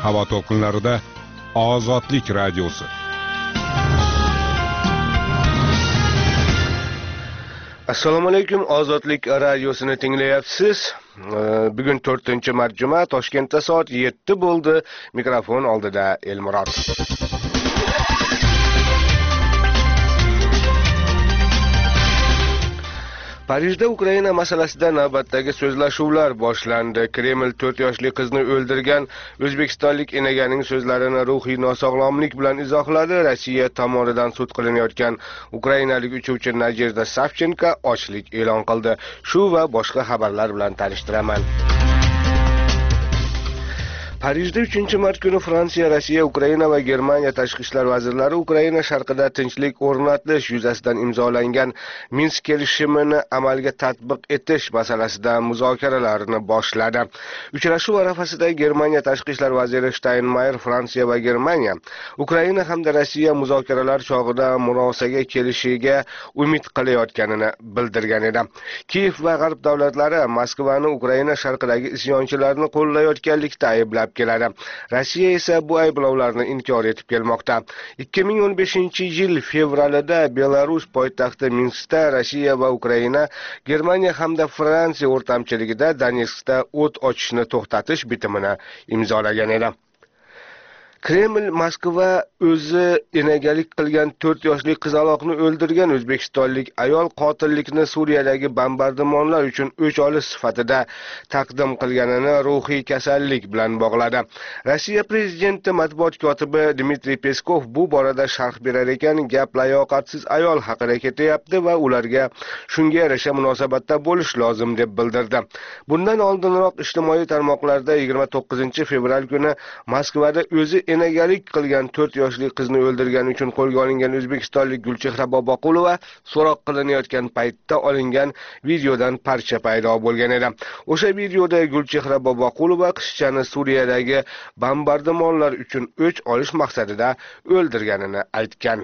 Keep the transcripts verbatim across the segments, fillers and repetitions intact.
Havo to'lqinlarida Ozodlik radiosi. Assalomu alaykum, Ozodlik radiosini tinglayapsiz. Bugun to'rtinchi mart juma, Toshkentda soat yetti bo'ldi. Mikrofon oldida Elmurod. Parijda Ukraina masalasida navbatdagi so'zlashuvlar boshlandi. Kreml to'rt yoshli qizni o'ldirgan o'zbekistonlik enaganing so'zlarini ruhiy nosog'lomlik bilan izohladi. Rossiya tomonidan sud qilinayotgan ukrainalik uchuvchi Nadejda Savchenko ochlik e'lon qildi. Shu va boshqa xabarlar bilan tanishtiraman. Parijda uchinchi mart kuni Fransiya, Rossiya, Ukraina va Germaniya tashqi ishlar vazirlari Ukraina sharqida tinchlik o'rnatish yuzasidan imzolangan Minsk kelishimini amalga tatbiq etish masalasida muzokaralarni boshladi. Uchrashuv arafasida Germaniya tashqi ishlar vaziri Steinmeier Fransiya va Germaniya, Ukraina hamda Rossiya muzokaralar chog'ida murosaga kelishiga umid qilayotganini bildirgan edi. Kiyev va G'arb davlatlari Moskvani Ukraina sharqidagi isyonchilarni qo'llayotganlikda ayblab keladi. Rossiya esa bu ayblovlarni inkor etib kelmoqda. ikki ming o'n beshinchi yil fevralida Belarus poytaxti Minskda Rossiya va Ukraina, Germaniya hamda Fransiya o'rtamchiligida Donetskda o't ochishni to'xtatish bitimini imzolagan edi. Kreml Moskva o'zi enagalik qilgan to'rt yoshli qizaloqni o'ldirgan o'zbekistonlik ayol qotillikni Suriyadagi bombardimonlar uchun o'ch olish sifatida taqdim qilganini ruhiy kasallik bilan bog'ladi. Rossiya prezidenti matbuot kotibi Dmitriy Peskov bu borada sharh berar ekan, gap layoqatsiz ayol haqida ketyapti va ularga shunga yarasha munosabatda bo'lish lozim deb bildirdi. Bundan oldinroq ijtimoiy tarmoqlarda yigirma to'qqizinchi fevral kuni Moskvada o'zi enagalik qilgan to'rt yoshli qizni o'ldirgani uchun qo'lga olingan o'zbekistonlik Gulchehra Boboqulova so'roq qilinayotgan paytda olingan videodan parcha paydo bo'lgan edi. O'sha videoda Gulchehra Boboqulova qizchani Suriyadagi bombardimonlar uchun o'ch olish maqsadida o'ldirganini aytgan.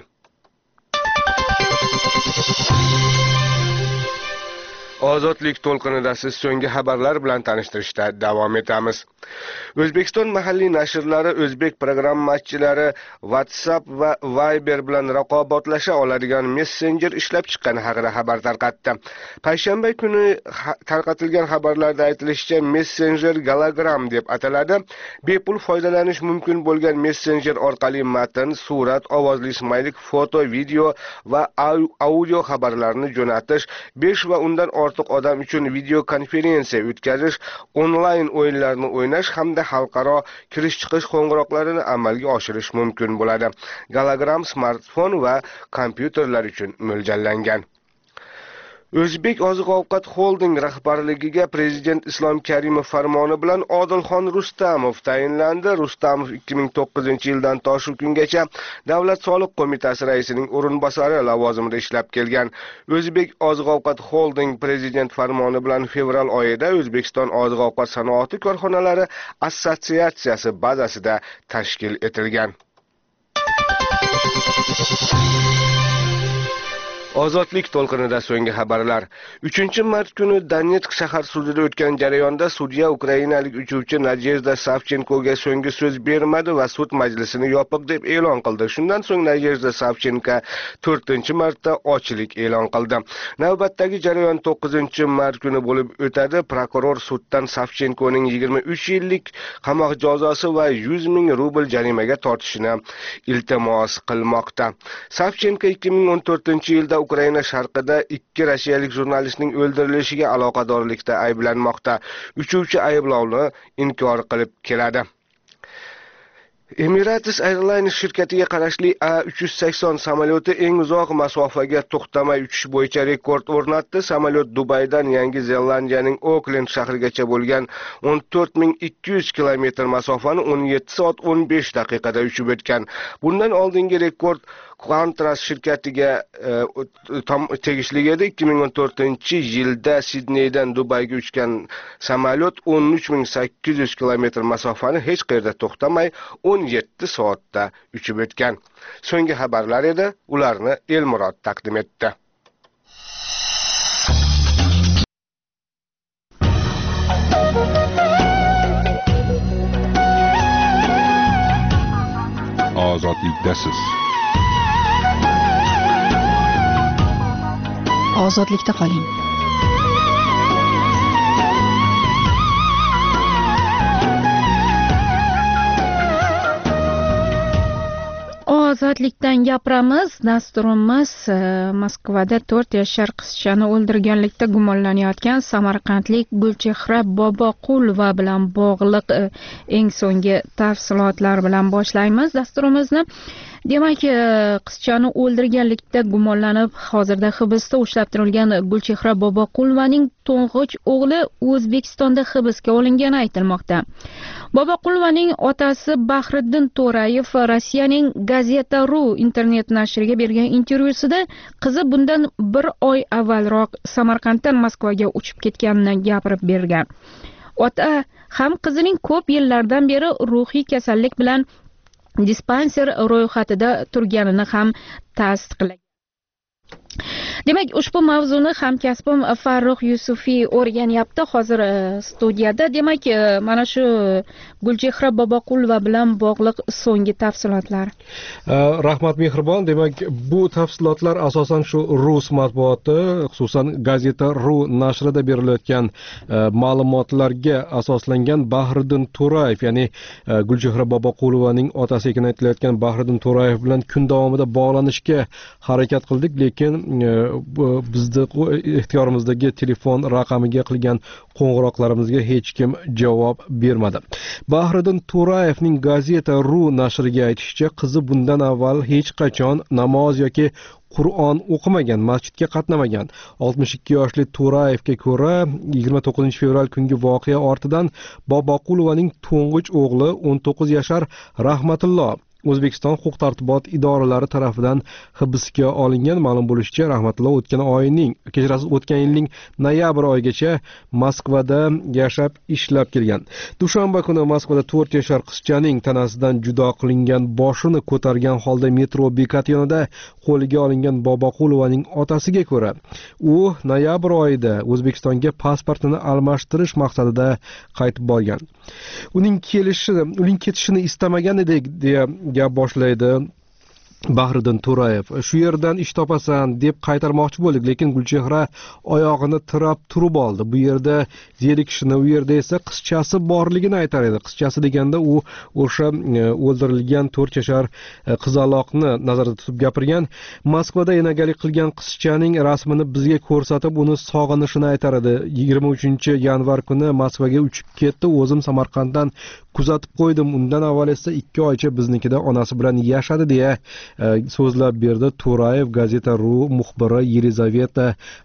Ozodlik to'lqinida siz so'nggi xabarlar bilan tanishtirishda davom etamiz. O'zbekiston mahalliy nashrlari o'zbek programmachilari WhatsApp va Viber bilan raqobatlasha oladigan messenjer ishlab chiqqani haqida xabar tarqatdi. Payshanba kuni tarqatilgan xabarlarda aytilishicha, messenjer Galagram deb ataladi. Bepul foydalanish mumkin bo'lgan messenjer orqali matn, surat, ovozli smaylik, foto, video va audio xabarlarni jo'natish, besh va undan ortiq odam uchun video konferensiya o'tkazish, onlayn o'yinlarni o'ynash hamda xalqaro kirish-chiqish qo'ng'iroqlarini amalga oshirish mumkin bo'ladi. Galagram smartfon va kompyuterlar uchun mo'ljallangan. O'zbek oziq-ovqat holding rahbarligiga prezident Islom Karimov farmoni bilan Odilxon Rustamov tayinlandi. Rustamov ikki ming to'qqizinchi yildan to shu kungacha Davlat soliq qo'mitasi raisining o'rinbosari lavozimida ishlab kelgan. O'zbek oziq-ovqat holding prezident farmoni bilan fevral oyida O'zbekiston oziq-ovqat sanoati korxonalari assotsiatsiyasi bazasida tashkil etilgan. Ozodlik to'lqinida so'nggi xabarlar. uchinchi mart kuni Donetsk shahar sudida o'tgan jarayonda sudya ukrainalik uchuvchi Nadejda Savchenkoga so'nggi so'z bermadi va sud majlisini yopiq deb e'lon qildi. Shundan so'ng Nadejda Savchenko to'rtinchi martda ochlik e'lon qildi. Navbatdagi jarayon to'qqizinchi mart kuni bo'lib o'tadi. Prokuror suddan Savchenkoning yigirma uch yillik qamoq jazosi va yuz ming rubl jarimaga tortishini iltimos qilmoqda. Savchenko ikki ming o'n to'rtinchi yilda Ukraina sharqida ikki rossiyalik jurnalistning o'ldirilishiga aloqadorlikda ayblanmoqda. Uchuvchi ayblovni inkor qilib keladi. Emirates Airlines shirkatiga qarashli A uch yuz sakson samolyoti eng uzoq masofaga to'xtamay uchish bo'yicha rekord o'rnatdi. Samolyot Dubaydan Yangi Zelandiyaning Oklend shahrigacha bo'lgan o'n to'rt ming ikki yuz kilometr masofani o'n yetti soat o'n besh daqiqada uchib o'tgan. Bundan oldingi rekord Qantas shirkatiga e, tegishli edi. ikki ming o'n to'rtinchi yilda Sidneydan Dubayga uchgan samolyot o'n uch ming sakkiz yuz kilometr masofani hech qayerda to'xtamay o'n yetti soatda uchib o'tgan. So'nggi xabarlar edi, ularni Elmurod taqdim etdi. ozodlikdasiz. Ozodlikda qoling. Ozodlikdan gapiramiz. Dasturimiz Moskvada to'rt yashar qizchani o'ldirganlikda gumonlanayotgan samarqandlik Gulchehra Boboqulova bilan bog'liq eng so'nggi tafsilotlar bilan boshlaymiz dasturimizni. Demak, qizchani o'ldirganlikda gumonlanib hozirda hibsda ushlab turilgan Gulchehra Boboqulovaning to'ng'ich o'g'li O'zbekistonda hibsga olingani aytilmoqda. Boboqulovaning otasi Bahriddin To'rayev Rossiyaning Gazeta.ru internet nashriga bergan intervyusida qizi bundan bir oy avvalroq Samarqanddan Moskvaga uchib ketganini gapirib bergan. Ota ham qizining ko'p yillardan beri ruhiy kasallik bilan dispanser ro'yxatida turganini ham tasdiqlagan. Demak, ushbu mavzuni hamkasbim Farruh Yusufiy o'rganyapti hozir studiyada. Demak, mana shu Gulchehra Boboqulova bilan bog'liq so'nggi tafsilotlar. Rahmat Mehribon. Demak, bu tafsilotlar asosan shu rus matbuoti, xususan Gazeta.ru nashrida berilayotgan ma'lumotlarga asoslangan. Bahriddin To'rayev, ya'ni Gulchehra Boboqulovaning otasi ekanini aytilayotgan Bahriddin To'rayev bilan kun davomida bog'lanishga harakat qildik, lekin bizni ixtiyorimizdagi telefon raqamiga qilgan qo'ng'iroqlarimizga hech kim javob bermadi. Bahriddin To'rayevning Gazeta.ru nashriga aytishicha, qizi bundan avval hech qachon namoz yoki Qur'on o'qimagan, masjidga qatnamagan. oltmish ikki yoshli To'rayevga ko'ra, yigirma to'qqizinchi fevral kungi voqea ortidan Boboqulovaning to'ng'ich o'g'li o'n to'qqiz yashar Rahmatullo O'zbekiston huquq-tartibot idoralari tomonidan hibsga olingan. Ma'lum bo'lishicha, Rahmatullo o'tgan oyning, kechirasiz, o'tgan yilning noyabr oyigacha Moskvada yashab ishlab kelgan. Dushanba kuni Moskvada to'rt yashar qizchaning tanasidan judo qilingan boshini ko'targan holda metro bekati yonida qo'lga olingan Boboqulovaning otasiga ko'ra, u noyabr oyida O'zbekistonga pasportini almashtirish maqsadida qaytib borgan. Uning kelishi, uning ketishini istamagan edik deya gap boshlaydi Bahriddin To'rayev. Shu yerdan ish topasan deb qaytarmoqchi bo'ldik, lekin Gulchehra oyog'ini tirab turib oldi. Bu yerda zerikishini, u yerda esa qizchasi borligini aytar edi. Qizchasi deganda u o'sha o'ldirilgan to'rt yashar qizaloqni nazarda tutib gapirgan. Moskvada enagalik qilgan qizchaning rasmini bizga ko'rsatib, uni sog'inishini aytar edi. yigirma uchinchi yanvar kuni Moskvaga uchib ketdi. O'zim Samarqanddan kuzatib qo'ydim. Undan avval esa ikki oycha biznikida onasi bilan yashadi deya so'zlab berdi To'rayev Gazeta.ru muxbiri Yelizaveta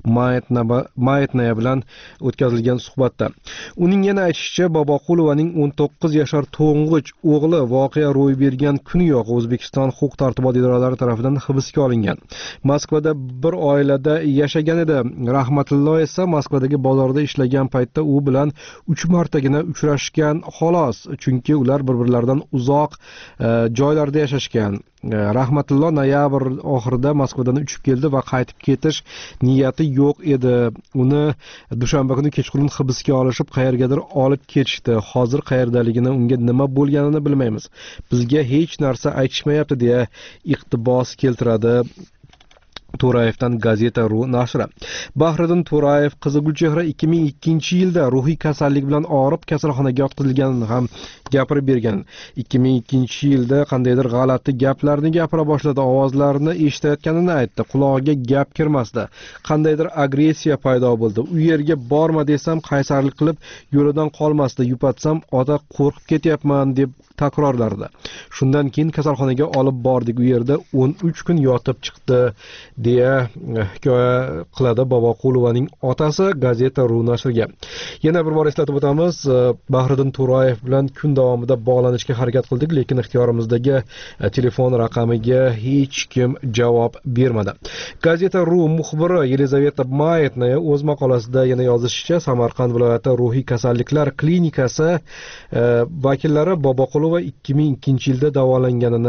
Mayetnaya bilan o'tkazilgan suhbatda. Uning yana aytishicha, Boboqulovaning o'n to'qqiz yashar to'ng'ich o'g'li voqea ro'y bergan kuniyoq O'zbekiston huquq-tartibot idoralari tomonidan hibsga olingan. Moskvada bir oilada yashagan edi. Rahmatullo esa Moskvadagi bozorda ishlagan paytda u bilan uch martagina uchrashgan xolos, chunki ular bir-birlaridan uzoq joylarda yashashgan. Rahmatullo noyabr oxirida Moskvadan uchib keldi va qaytib ketish niyati yo'q edi. Uni dushanba kuni kechqurun hibsga olishib, qayergadir olib ketishdi. Hozir qayerdaligini, unga nima bo'lganini bilmaymiz. Bizga hech narsa aytishmayapti deya iqtibos keltiradi To'rayevdan Gazeta.ru nashri. Bahriddin To'rayev qizi Gulchehra ikki ming ikkinchi yilda ruhiy kasallik bilan og'rib kasalxonaga yotqizilganini ham gapirib bergan. ikki ming ikkinchi yilda qandaydir g'alati gaplarni gapira boshladi, ovozlarni eshitayotganini aytdi. Qulog'iga gap kirmasdi. Qandaydir agressiya paydo bo'ldi. U yerga borma desam qaysarlik qilib yo'lidan qolmasdi. Yupatsam, ota qo'rqib ketyapman deb takrorlardi. Shundan keyin kasalxonaga olib bordik. U yerda o'n uch kun yotib chiqdi deya hikoya qiladi Boboqulovaning otasi Gazeta.ru nashriga. Yana bir bor eslatib o'tamiz, Bahriddin To'rayev bilan kun davomida bog'lanishga harakat qildik, lekin ixtiyorimizdagi telefon raqamiga hech kim javob bermadi. Gazeta.ru muxbiri Yelizaveta Mayetnaya o'z maqolasida yana yozishicha, Samarqand viloyati ruhiy kasalliklar klinikasi vakillari Boboqulova ikki ming ikkinchi yilda davolanganini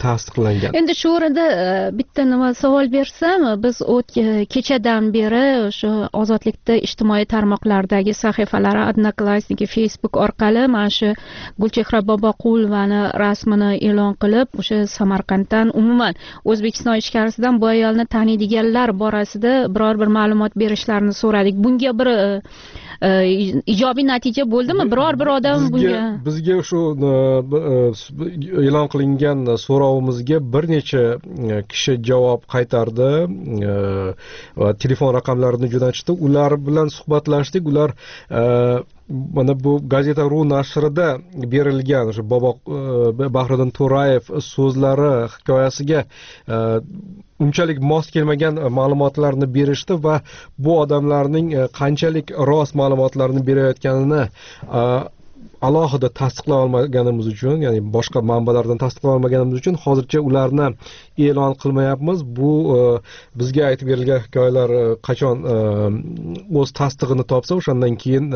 tasdiqlangan. Endi shu o'rinda bitta nima savol bersam, biz kechadan beri o'sha ozodlikda ijtimoiy tarmoqlardagi sahifalari, Odnoklassniki, Facebook orqali mana shu Gulchehra Boboqulovani rasmini e'lon qilib, o'sha Samarqanddan umuman O'zbekiston ichkarisidan bu ayolni taniydiganlar borasida biror bir ma'lumot berishlarini so'radik. Bunga bir ijobiy natija bo'ldimi? Biror bir odam bunga bizga shu e'lon qilingan so'rovimizga bir necha kishi javob qaytardi va telefon raqamlarini jo'natishdi. Ular bilan suhbatlashdik. Ular mana bu Gazeta ru nashrida berilgan o'sha Boboq Bahriddin To'rayev so'zlari hikoyasiga unchalik mos kelmagan ma'lumotlarni berishdi va bu odamlarning qanchalik rost ma'lumotlarni berayotganini alohida tasdiqlay olmaganimiz uchun, ya'ni boshqa manbalardan tasdiqlay olmaganimiz uchun hozircha ularni e'lon qilmayapmiz. Bu bizga aytib berilgan hikoyalar qachon o'z tasdig'ini topsa, o'shandan keyin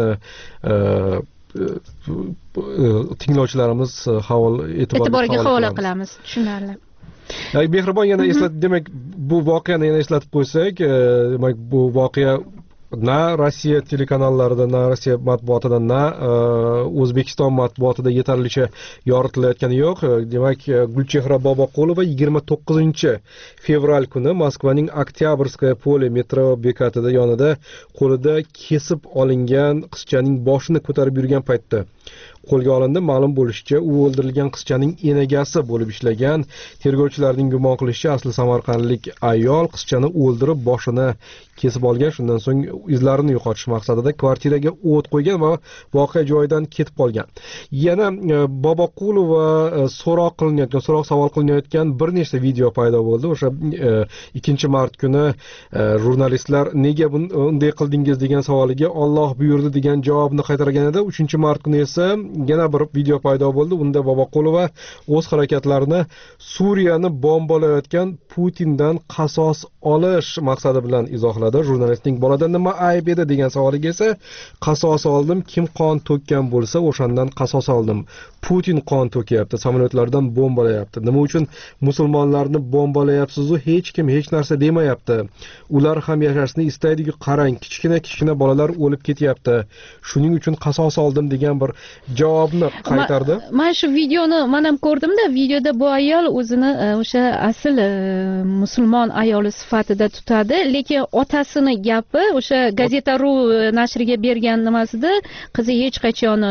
tinglovchilarimiz havol e'tiboriga havola qilamiz. Tushunarli. Mehribon, yana eslat, demak, bu voqeani yana eslatib qo'ysak, demak, bu voqea na Rossiya telekanallarida, na Rossiya matbuotida, na O'zbekiston matbuotida yetarlicha yoritilayotgani yo'q. Demak, Gulchehra Boboqulova yigirma to'qqizinchi fevral kuni Moskvaning Oktyabrskaya pole metro bekatida yonida qo'lida kesib olingan qizchaning boshini ko'tarib yurgan paytda qo'lga olindi. Ma'lum bo'lishicha, u o'ldirilgan qizchaning enagasi bo'lib ishlagan. Tergovchilarning gumon qilishicha, asli samarqandlik ayol qizchani o'ldirib, boshini kesib olgan. Shundan so'ng izlarini yo'qotish maqsadida kvartiraga o't qo'ygan va voqea joyidan ketib qolgan. Yana Boboqulova so'roq qilinayotgan, so'roq savol qilinayotgan bir nechta video paydo bo'ldi. O'sha ikkinchi mart kuni jurnalistlar nega bunday qildingiz degan savoliga Alloh buyurdi degan javobni qaytargan edi. uchinchi mart kuni esa yana bir video paydo bo'ldi. Unda Boboqulova o'z harakatlarini Suriyani bombalayotgan Putindan qasos olish maqsadi bilan izohladi. Jurnalistning bolada nima ayb edi degan savoliga esa qasos oldim, kim qon to'kkan bo'lsa o'shandan qasos oldim. Putin qon to'kyapti, samolyotlardan bombalayapti. Nima uchun musulmonlarni bombalayapsiz-u hech kim hech narsa demayapti. Ular ham yashashni istaydi-ku, qarang, kichkina-kichkina bolalar o'lib ketyapti. Shuning uchun qasos oldim degan bir javobni qaytardi. Men shu videoni men ham ko'rdim-da, videoda bu ayol o'zini o'sha asl musulmon ayoli sifatida tutadi, lekin otasini gapi o'sha Gazeta ru nashriga bergan nimasida qizi hech qachon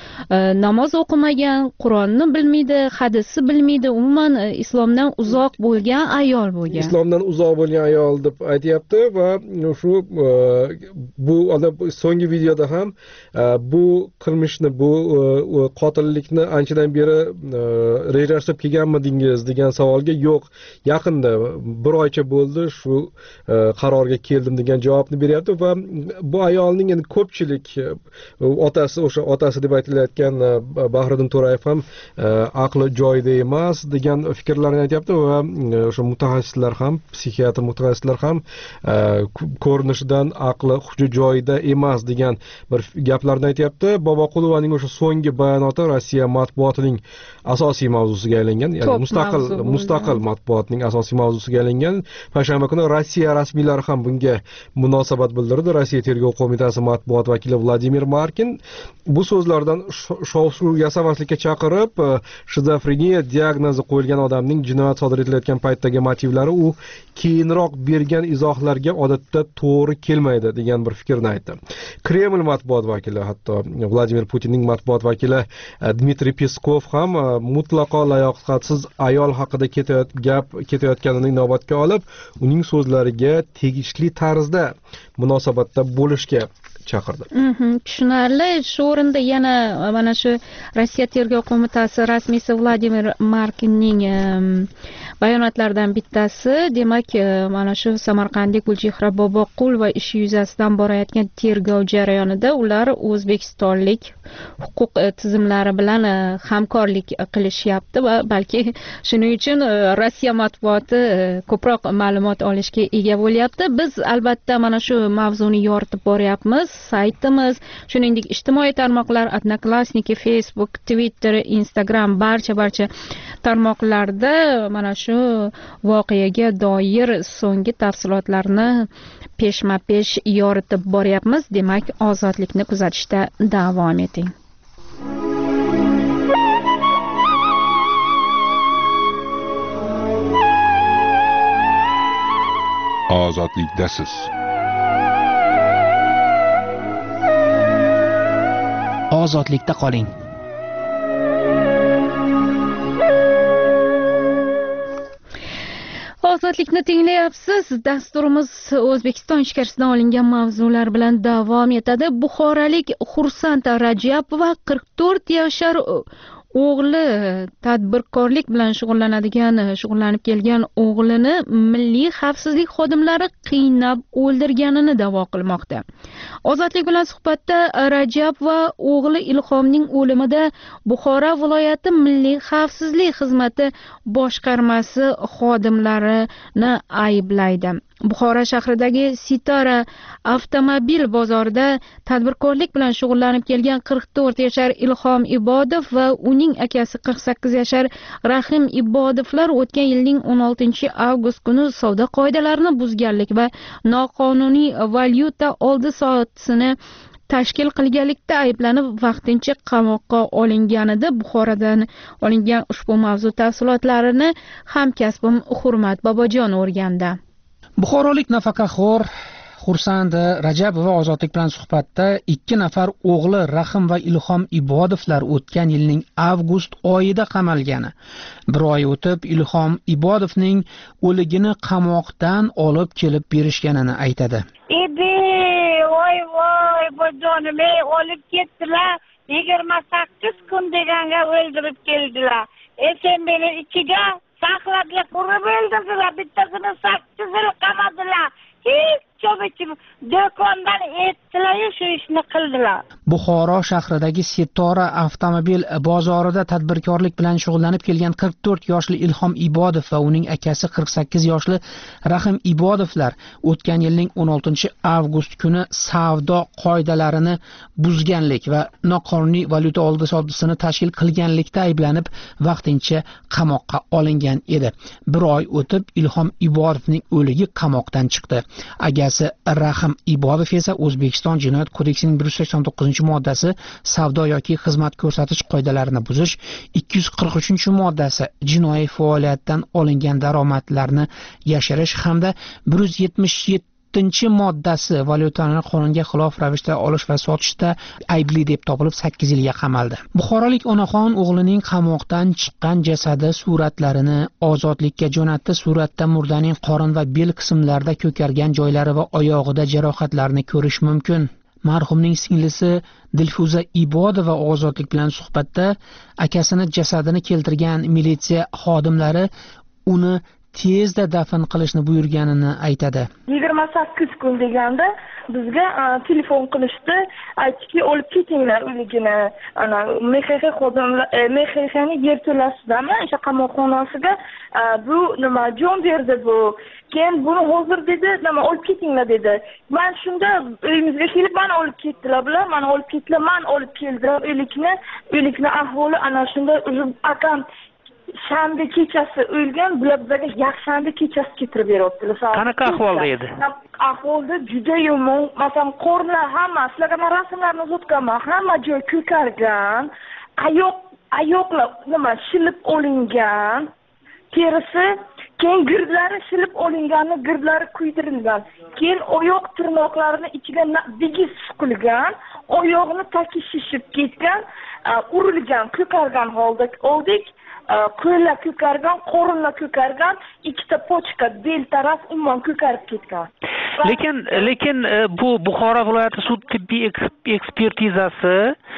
namoz o'qimagan, Qur'onni bilmaydi, hadisni bilmaydi, umuman islomdan uzoq bo'lgan ayol bo'lgan. Islomdan uzoq bo'lgan ayol deb aytayapti va shu bu so'nggi videoda ham bu qilmishni, bu qotillikni anchadan beri rejalashtirib kelganmidingiz degan savolga yo'q, yaqinda bir oycha bo'ldi shu qarorga keldim degan javobni beryapti va bu ayolning endi ko'pchilik otasi, o'sha otasi deb aytilayotgan Bahriddin To'rayev ham aqli joyida emas degan fikrlarni aytyapti va o'sha mutaxassislar ham, psixiatr mutaxassislar ham ko'rinishidan aqli hushi joyida emas degan bir gaplarni aytyapti. Boboqulovaning o'sha so'nggi bayonoti Rossiya matbuotining asosiy mavzusiga aylangan, ya'ni mustaqil mustaqil matbuotning asosiy mavzusiga aylangan. Payshanba kuni Rossiya rasmiylari ham bunga munosabat bildirdi. Rossiya tergov qo'mitasi matbuot vakili Vladimir Markin bu so'zlardan shov-shuv yasamaslikka chaqirib, shizofreniya diagnozi qo'yilgan odamning jinoyat sodir etilayotgan paytdagi motivlari u keyinroq bergan izohlarga odatda to'g'ri kelmaydi degan bir fikrni aytdi. Kreml matbuot vakili, hatto Vladimir Putinning matbuot vakili Dmitriy Peskov ham mutlaqo layoqatsiz ayol haqida gap ketayotganini inobatga olib, uning so'zlariga tegishli tarzda munosabatda bo'lishga chaqirdi. Tushunarli. Shu o'rinda yana mana shu Rossiya tergov qo'mitasi rasmiysi Vladimir Markinning bayonotlaridan bittasi, demak, mana shu Samarqandlik Gulchehra Boboqulova ishi yuzasidan borayotgan tergov jarayonida ular o'zbekistonlik huquq tizimlari bilan hamkorlik qilishyapti va balki shuning uchun Rossiya matbuoti ko'proq ma'lumot olishga ega bo'lyapti. Biz albatta mana shu mavzuni yoritib boryapmiz. saytimiz, shuningdek ijtimoiy tarmoqlar Odnoklassniki, Facebook, Twitter, Instagram barcha barcha tarmoqlarda mana shu voqeaga doir so'nggi tafsilotlarni peshma-pesh yoritib boryapmiz. Demak, ozodlikni kuzatishda davom eting. Ozodlikdasiz. Ozodlikda qoling. Ozodlikni tinglayapsiz. Dasturimiz O'zbekiston ichkarisidan olingan mavzular bilan davom etadi. Buxorolik Xursand Rajabova qirq to'rt yashar o'g'li tadbirkorlik bilan shug'ullanadigan, shug'ullanib kelgan o'g'lini milliy xavfsizlik xodimlari qiynab o'ldirganini da'vo qilmoqda. Ozodlik bilan suhbatda Rajab va o'g'li Ilhomning o'limida Buxoro viloyati milliy xavfsizlik xizmati boshqarmasi xodimlarini ayblaydi. Buxoro shahridagi Sitora avtomobil bozorida tadbirkorlik bilan shug'ullanib kelgan qirq to'rt yashar Ilhom Ibodov va uning akasi qirq sakkiz yashar Rahim Ibodovlar o'tgan yilning o'n oltinchi avgust kuni savdo qoidalarini buzganlik va noqonuniy valyuta oldi soatini tashkil qilganlikda ayblanib vaqtincha qamoqqa olinganida. Buxorodan olingan ushbu mavzu tafsilotlarini hamkasbim Hurmat Bobojon o'rgandi. Buxorolik nafaqaxo'r Xursand Rajabova ozodlik bilan suhbatda ikki nafar o'g'li Rahim va Ilhom Ibodovlar o'tgan yilning avgust oyida qamalgani. Bir oy o'tib Ilhom Ibodovning o'ligini qamoqdan olib kelib berishganini aytadi. Ebe, voy voy, bojonim, olib ketdilar. yigirma sakkiz kun deganga o'ldirib keldilar. E sen meni ichiga saqladilar, qurib o'ldirdilar. Bittasini sakkiz yil qamadilar. Hech cho'bichim do'kondan etdilar-yu shu ishni qildilar. Buxoro shahridagi Sitora avtomobil bozorida tadbirkorlik bilan shug'ullanib kelgan qirq to'rt yoshli Ilhom Ibodov va uning akasi qirq sakkiz yoshli Rahim Ibodovlar o'tgan yilning o'n oltinchi avgust kuni savdo qoidalarini buzganlik va noqonuniy valyuta oldi sotisini tashkil qilganlikda ayblanib vaqtincha qamoqqa olingan edi. Bir oy o'tib Ilhom Ibodovning o'ligi qamoqdan chiqdi. Agasi Rahim Ibodov esa O'zbekiston Jinoyat kodeksining bir yuz sakson to'qqizinchi moddasi savdo yoki xizmat ko'rsatish qoidalarini buzish, ikki yuz qirq uchinchi moddasi jinoiy faoliyatdan olingan daromadlarni yashirish hamda bir yuz yetmish yettinchi moddasi valyutani qonunga xilof ravishda olish va sotishda aybli deb topilib sakkiz yilga qamaldi. Buxorolik onaxon o'g'lining qamoqdan chiqqan jasadi suratlarini ozodlikka jo'natdi. Suratda murdaning qorin va bel qismlarida ko'kargan joylari va oyog'ida jarohatlarni ko'rish mumkin. Marhumning singlisi Dilfuza Ibodova ozodlik bilan suhbatda akasini jasadini keltirgan militsiya xodimlari uni tezda dafn qilishni buyurganini aytadi. yigirma sakkiz kun deganda bizga telefon qilishdi, aytdiki olib ketinglar o'ligini. Ana M X X xodimlar M X X'ning yerto'lasidami, o'sha qamoqxonasiga bu nima jon berdi bu. Keyin buni hozir dedi, nima olib ketinglar dedi. Men shunda uyimizga kelib meni olib ketdilar bular, meni olib ketdilar, men olib keldilar o'likni, o'likni ahvoli ana shunda akam shanba kechasi o'lgan, bular bizga yakshanba kechasi keltirib beryaptilar. Qanaqa ahvolda edi? Ahvolda juda yomon. Masalan, qorlar hamma, sizlarga men rasmlarni uzatganman, hamma joy ko'kargan, oyoq oyoqlar nima shilib olingan, terisi, keyin girdlari shilib olinganni, girdlari kuydirilgan. Keyin oyoq tirnoqlarini ichiga bigiz suqilgan, oyog'ini taki shishib ketgan, urilgan, ko'kargan holda oldik. Qo'llar ko'kargan, qorinlar ko'kargan, ikkita pochka bel taraf umuman ko'karib ketgan. Lekin lekin bu Buxoro viloyati sud tibbiy ekspertizasi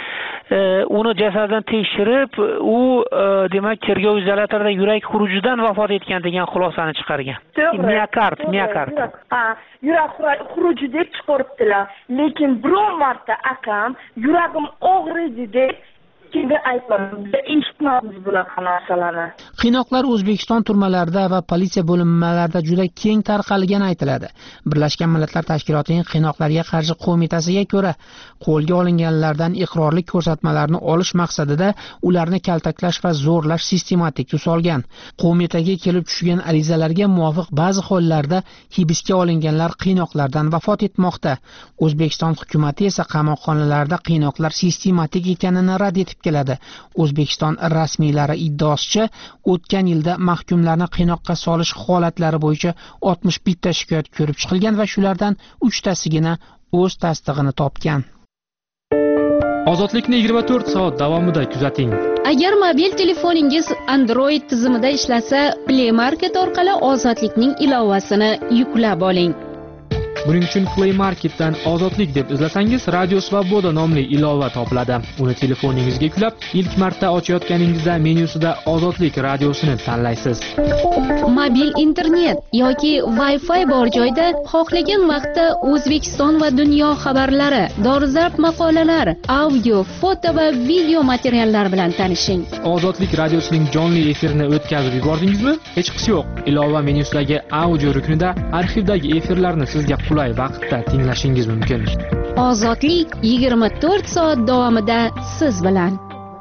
uni jasadini tekshirib, u demak tergov izolyatorida yurak xurujidan vafot etgan degan xulosani chiqargan. Miokard, miokard. Ha, yurak xuruji deb chiqaribdilar. Lekin biror marta akam yuragim og'riydi deb kimga aytmadim, eshitmadik bunaqa narsalarni. Qiynoqlar O'zbekiston turmalarida va politsiya bo'linmalarida juda keng tarqalgani aytiladi. Birlashgan Millatlar Tashkilotining qiynoqlarga qarshi qo'mitasiga ko'ra, qo'lga olinganlardan iqrorlik ko'rsatmalarini olish maqsadida ularni kaltaklash va zo'rlash sistematik tus olgan. Qo'mitaga kelib tushgan arizalarga muvofiq ba'zi hollarda hibsga olinganlar qiynoqlardan vafot etmoqda. O'zbekiston hukumatı esa qamoqxonalarda qiynoqlar sistematik ekanini rad etib keladi. O'zbekiston rasmiylari iddaosicha, o'tgan yilda mahkumlarni qiynoqqa solish holatlari bo'yicha oltmish bitta shikoyat ko'rib chiqilgan va shulardan uchtasigina o'z tasdig'ini topgan. Ozodlikni yigirma to'rt soat davomida kuzating. Agar mobil telefoningiz Android tizimida ishlasa, Play Market orqali Ozodlikning ilovasini yuklab oling. Buning uchun Play Marketdan Ozodlik deb izlasangiz, Radio Svoboda nomli ilova topiladi. Uni telefoningizga yuklab, ilk marta ochayotganingizda menyusida Ozodlik radiosini tanlaysiz. Mobil internet yoki Wi-Fi bor joyda xohlagan vaqtda O'zbekiston va dunyo xabarlari, dolzarb maqolalar, audio, foto va video materiallar bilan tanishing. Ozodlik radiosining jonli efirini o'tkazib yubordingizmi? Hech qisi yo'q. Ilova menyusidagi audio ruknida arxivdagi efirlarni sizga qulay vaqtda tinglashingiz mumkin. Ozodlik yigirma to'rt soat davomida siz bilan.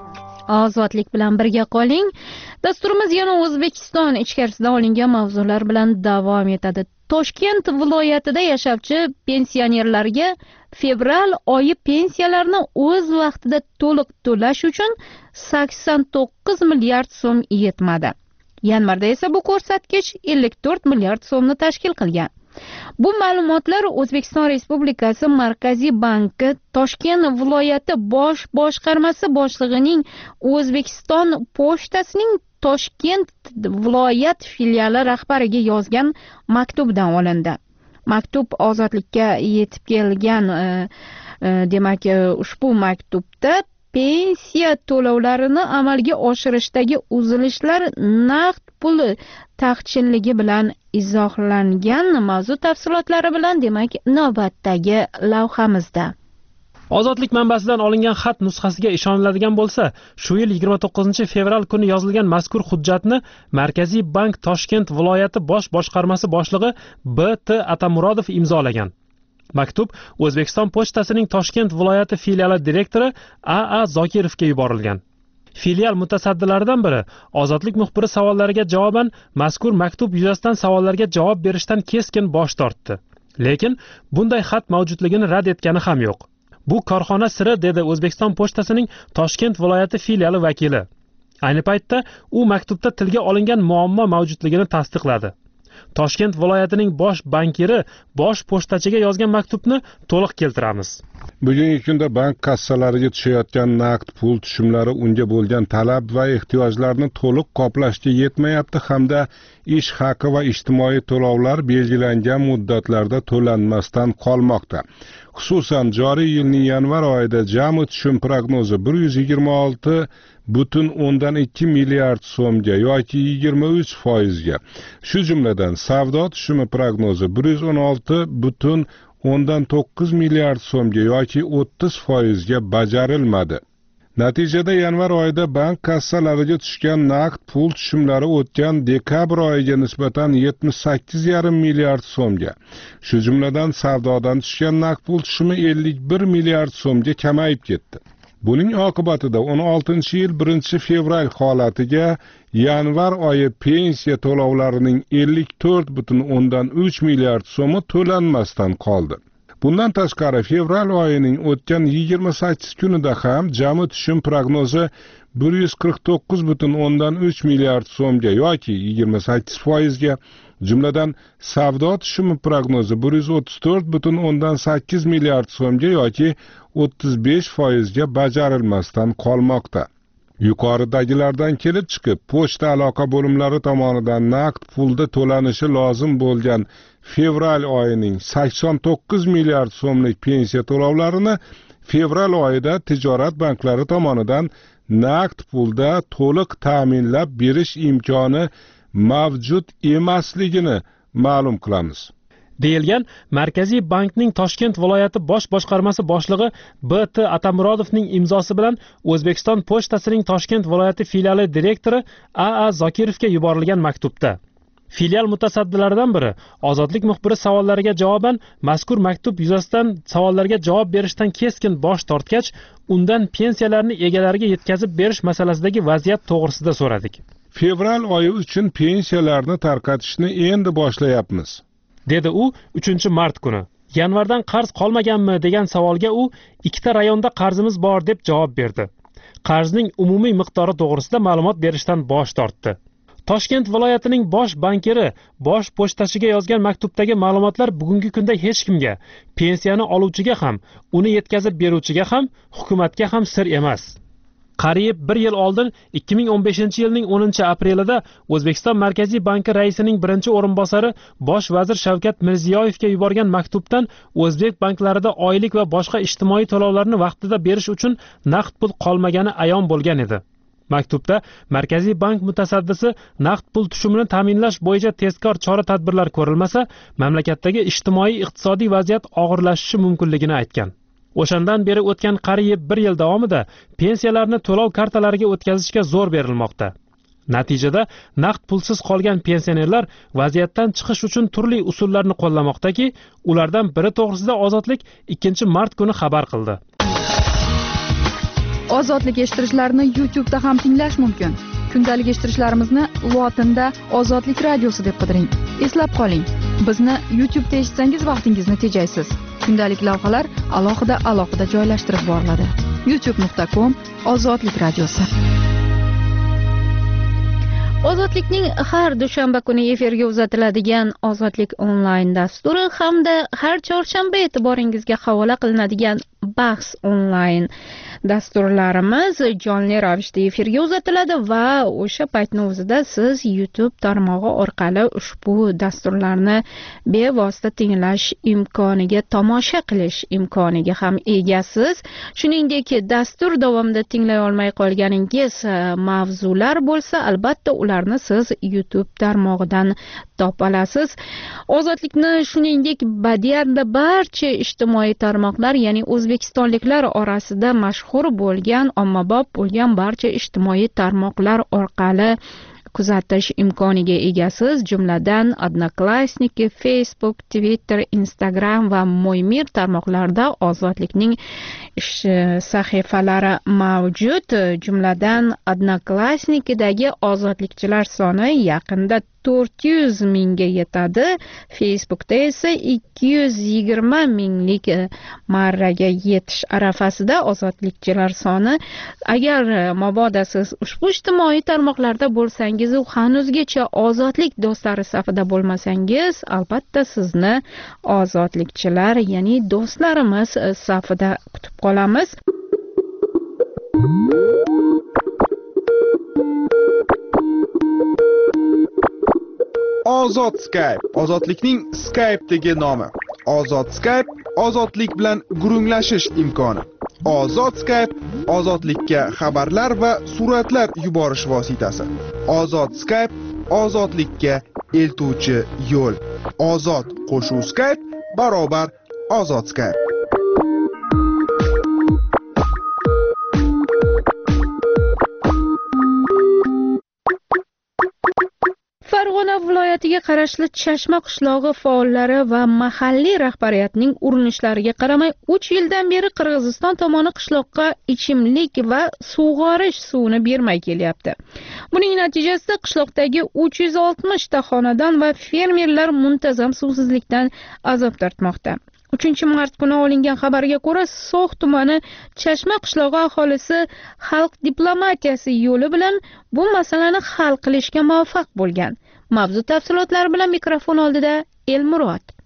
Ozodlik bilan birga qoling. Dasturimiz yana O'zbekiston ichkarisida olingan mavzular bilan davom etadi. Toshkent viloyatida yashovchi pensionerlarga fevral oyi pensiyalarini o'z vaqtida to'liq to'lash uchun sakson to'qqiz milliard so'm yetmadi. Yanvarda esa bu ko'rsatkich ellik to'rt milliard so'mni tashkil qilgan. Bu ma'lumotlar O'zbekiston Respublikasi Markaziy banki Toshkent viloyati bosh boshqarmasi boshlig'ining O'zbekiston pochtasining Toshkent viloyat filiali rahbariga yozgan maktubdan olindi. Maktub Ozodlikka yetib kelgan, e, e, demak, ushbu maktubda pensiya to'lovlarini amalga oshirishdagi uzilishlar naqd pul taqchilligi bilan izohlangan. Mavzu tafsilotlari bilan demak navbatdagi lavhamizda. Ozodlik manbasidan olingan xat nusxasiga ishoniladigan bo'lsa, shu yil yigirma to'qqizinchi fevral kuni yozilgan mazkur hujjatni Markaziy bank Toshkent viloyati bosh boshqarmasi boshlig'i B T Atamurodov imzolagan. Maktub O'zbekiston pochtasining Toshkent viloyati filiali direktori A A Zokirovga yuborilgan. Filial mutasaddilaridan biri Ozodlik muxbiri savollariga javoban mazkur maktub yuzasidan savollarga javob berishdan keskin bosh tortdi. Lekin bunday xat mavjudligini rad etgani ham yo'q. Bu korxona siri, dedi O'zbekiston pochtasining Toshkent viloyati filiali vakili. Ayni paytda u maktubda tilga olingan muammo mavjudligini tasdiqladi. Toshkent viloyatining bosh bankiri bosh pochtachiga yozgan maktubni to'liq keltiramiz. Bugungi kunda bank kassalariga tushayotgan naqd pul tushumlari unga bo'lgan talab va ehtiyojlarni to'liq qoplashga yetmayapti hamda ish haqi va ijtimoiy to'lovlar belgilangan muddatlarda to'lanmasdan qolmoqda. Xususan joriy yilning yanvar oyida jami tushum prognozi bir yuz yigirma olti butun o'ndan ikki milliard so'mga yoki yigirma uch foizga, shu jumladan savdo tushumi prognozi bir yuz o'n olti butun o'ndan to'qqiz milliard so'mga yoki o'ttiz foizga bajarilmadi. Natijada yanvar oyida bank kassalariga tushgan naqd pul tushumlari o'tgan dekabr oyiga nisbatan yetmish sakkiz yarim milliard so'mga, shu jumladan savdodan tushgan naqd pul tushumi ellik bir milliard so'mga kamayib ketdi. Buning oqibatida o'n oltinchi yil birinchi fevral holatiga yanvar oyi pensiya to'lovlarining ellik to'rt butun o'ndan uch milliard so'mi to'lanmasdan qoldi. Bundan tashqari fevral oyining o'tgan yigirma sakkiz kunida ham jami tushum prognozi bir yuz qirq to'qqiz butun o'ndan uch milliard so'mga yoki yigirma sakkiz foizga, jumladan savdo tushumi prognozi bir yuz o'ttiz to'rt butun o'ndan sakkiz milliard so'mga yoki o'ttiz besh foizga bajarilmasdan qolmoqda. Yuqoridagilardan kelib chiqib, pochta aloqa bo'limlari tomonidan naqd pulda to'lanishi lozim bo'lgan fevral oyining sakson to'qqiz milliard so'mlik pensiya to'lovlarini fevral oyida tijorat banklari tomonidan naqd pulda to'liq ta'minlab berish imkoni mavjud emasligini ma'lum qilamiz. deyilgan Markaziy bankning Toshkent viloyati bosh boshqarmasi boshlig'i B T Atamurodovning imzosi bilan O'zbekiston pochtasining Toshkent viloyati filiali direktori A A Zokirovga yuborilgan maktubda filial mutasaddilaridan biri Ozodlik muxbiri savollariga javoban mazkur maktub yuzasidan savollarga javob berishdan keskin bosh tortgach, undan pensiyalarni egalariga yetkazib berish masalasidagi vaziyat to'g'risida so'radik. Fevral oyi uchun pensiyalarni tarqatishni endi boshlayapmiz, dedi u uchinchi mart kuni. Yanvardan qarz qolmaganmi degan savolga u ikkita rayonda qarzimiz bor deb javob berdi. Qarzning umumiy miqdori to'g'risida ma'lumot berishdan bosh tortdi. Toshkent viloyatining bosh bankiri bosh pochtachiga yozgan maktubdagi ma'lumotlar bugungi kunda hech kimga, pensiyani oluvchiga ham, uni yetkazib beruvchiga ham, hukumatga ham sir emas. Qariyb bir yil oldin ikki ming o'n beshinchi yilning o'ninchi aprelida O'zbekiston Markaziy banki raisining birinchi o'rinbosari bosh vazir Shavkat Mirziyoyevga yuborgan maktubdan O'zbek banklarida oylik va boshqa ijtimoiy to'lovlarni vaqtida berish uchun naqd pul qolmagani ayon bo'lgan edi. Maktubda Markaziy bank mutasaddisi naqd pul tushumini ta'minlash bo'yicha tezkor chora-tadbirlar ko'rilmasa, mamlakatdagi ijtimoiy-iqtisodiy vaziyat og'irlashishi mumkinligini aytgan. O'shandan beri o'tgan qariyb bir yil davomida pensiyalarni to'lov kartalariga o'tkazishga zo'r berilmoqda. Natijada naqd pulsiz qolgan pensionerlar vaziyatdan chiqish uchun turli usullarni qo'llamoqdaki, ulardan biri to'g'risida Ozodlik ikkinchi mart kuni xabar qildi. Ozodlik eshittirishlarni YouTube da ham tinglash mumkin. Kundalik eshittirishlarimizni lotinda Ozodlik radiosi deb qidiring. Eslab qoling, bizni YouTube da eshitsangiz vaqtingizni tejaysiz. Kundalik lavhalar alohida alohida joylashtirib boriladi. youtube nuqta com Ozodlik radiosi. Ozodlikning har dushanba kuni efirga uzatiladigan Ozodlik onlayn dasturi hamda har chorshanba e'tiboringizga havola qilinadigan bahs onlayn dasturlarimiz jonli ravishda efirga uzatiladi va o'sha paytning o'zida siz YouTube tarmog'i orqali ushbu dasturlarni bevosita tinglash imkoniga, tomosha qilish imkoniga ham egasiz. Shuningdek, dastur davomida tinglay olmay qolganingiz mavzular bo'lsa, albatta ularni siz YouTube tarmog'idan topa olasiz. Ozodlikni shuningdek badianda barcha ijtimoiy tarmoqlar, ya'ni o'zbekistonliklar orasida mashhur bo'lgan, ommabop bo'lgan barcha ijtimoiy tarmoqlar orqali kuzatish imkoniga egasiz. Jumladan Odnoklassniki, Facebook, Twitter, Instagram va Mo'ymir tarmoqlarida Ozodlikning sahifalari mavjud. Jumladan Odnoklassnikidagi ozodlikchilar soni yaqinda to'rt yuz mingga yetadi. Facebookda esa ikki yuz yigirma minglik marraga yetish arafasida ozodlikchilar soni. Agar mabodo siz ushbu ijtimoiy tarmoqlarda bo'lsangiz, u hanuzgacha ozodlik do'stlari safida bo'lmasangiz, albatta sizni ozodlikchilar, ya'ni do'stlarimiz safida kutib qolamiz. Ozod Skype, ozodlikning Skype'dagi nomi. Ozod Skype, ozodlik bilan gurunglashish imkoni. Ozod Skype, ozodlikka xabarlar va suratlar yuborish vositasi. Ozod Skype, ozodlikka eltuvchi yo'l. Ozod qo'shuv Skype barobar Ozod Skype. Farg'ona viloyatiga qarashli Chashma qishlog'i faollari va mahalliy rahbariyatning urinishlariga qaramay uch yildan beri Qirg'iziston tomoni qishloqqa ichimlik va sug'orish suvini bermay kelyapti. Buning natijasida qishloqdagi uch yuz oltmish ta xonadon va fermerlar muntazam suvsizlikdan azob tortmoqda. uchinchi mart kuni olingan xabarga ko'ra, So'x tumani Chashma qishlog'i aholisi xalq diplomatiyasi yo'li bilan bu masalani hal qilishga muvaffaq bo'lgan. Mavzu tafsilotlari bilan mikrofon oldida Elmurod.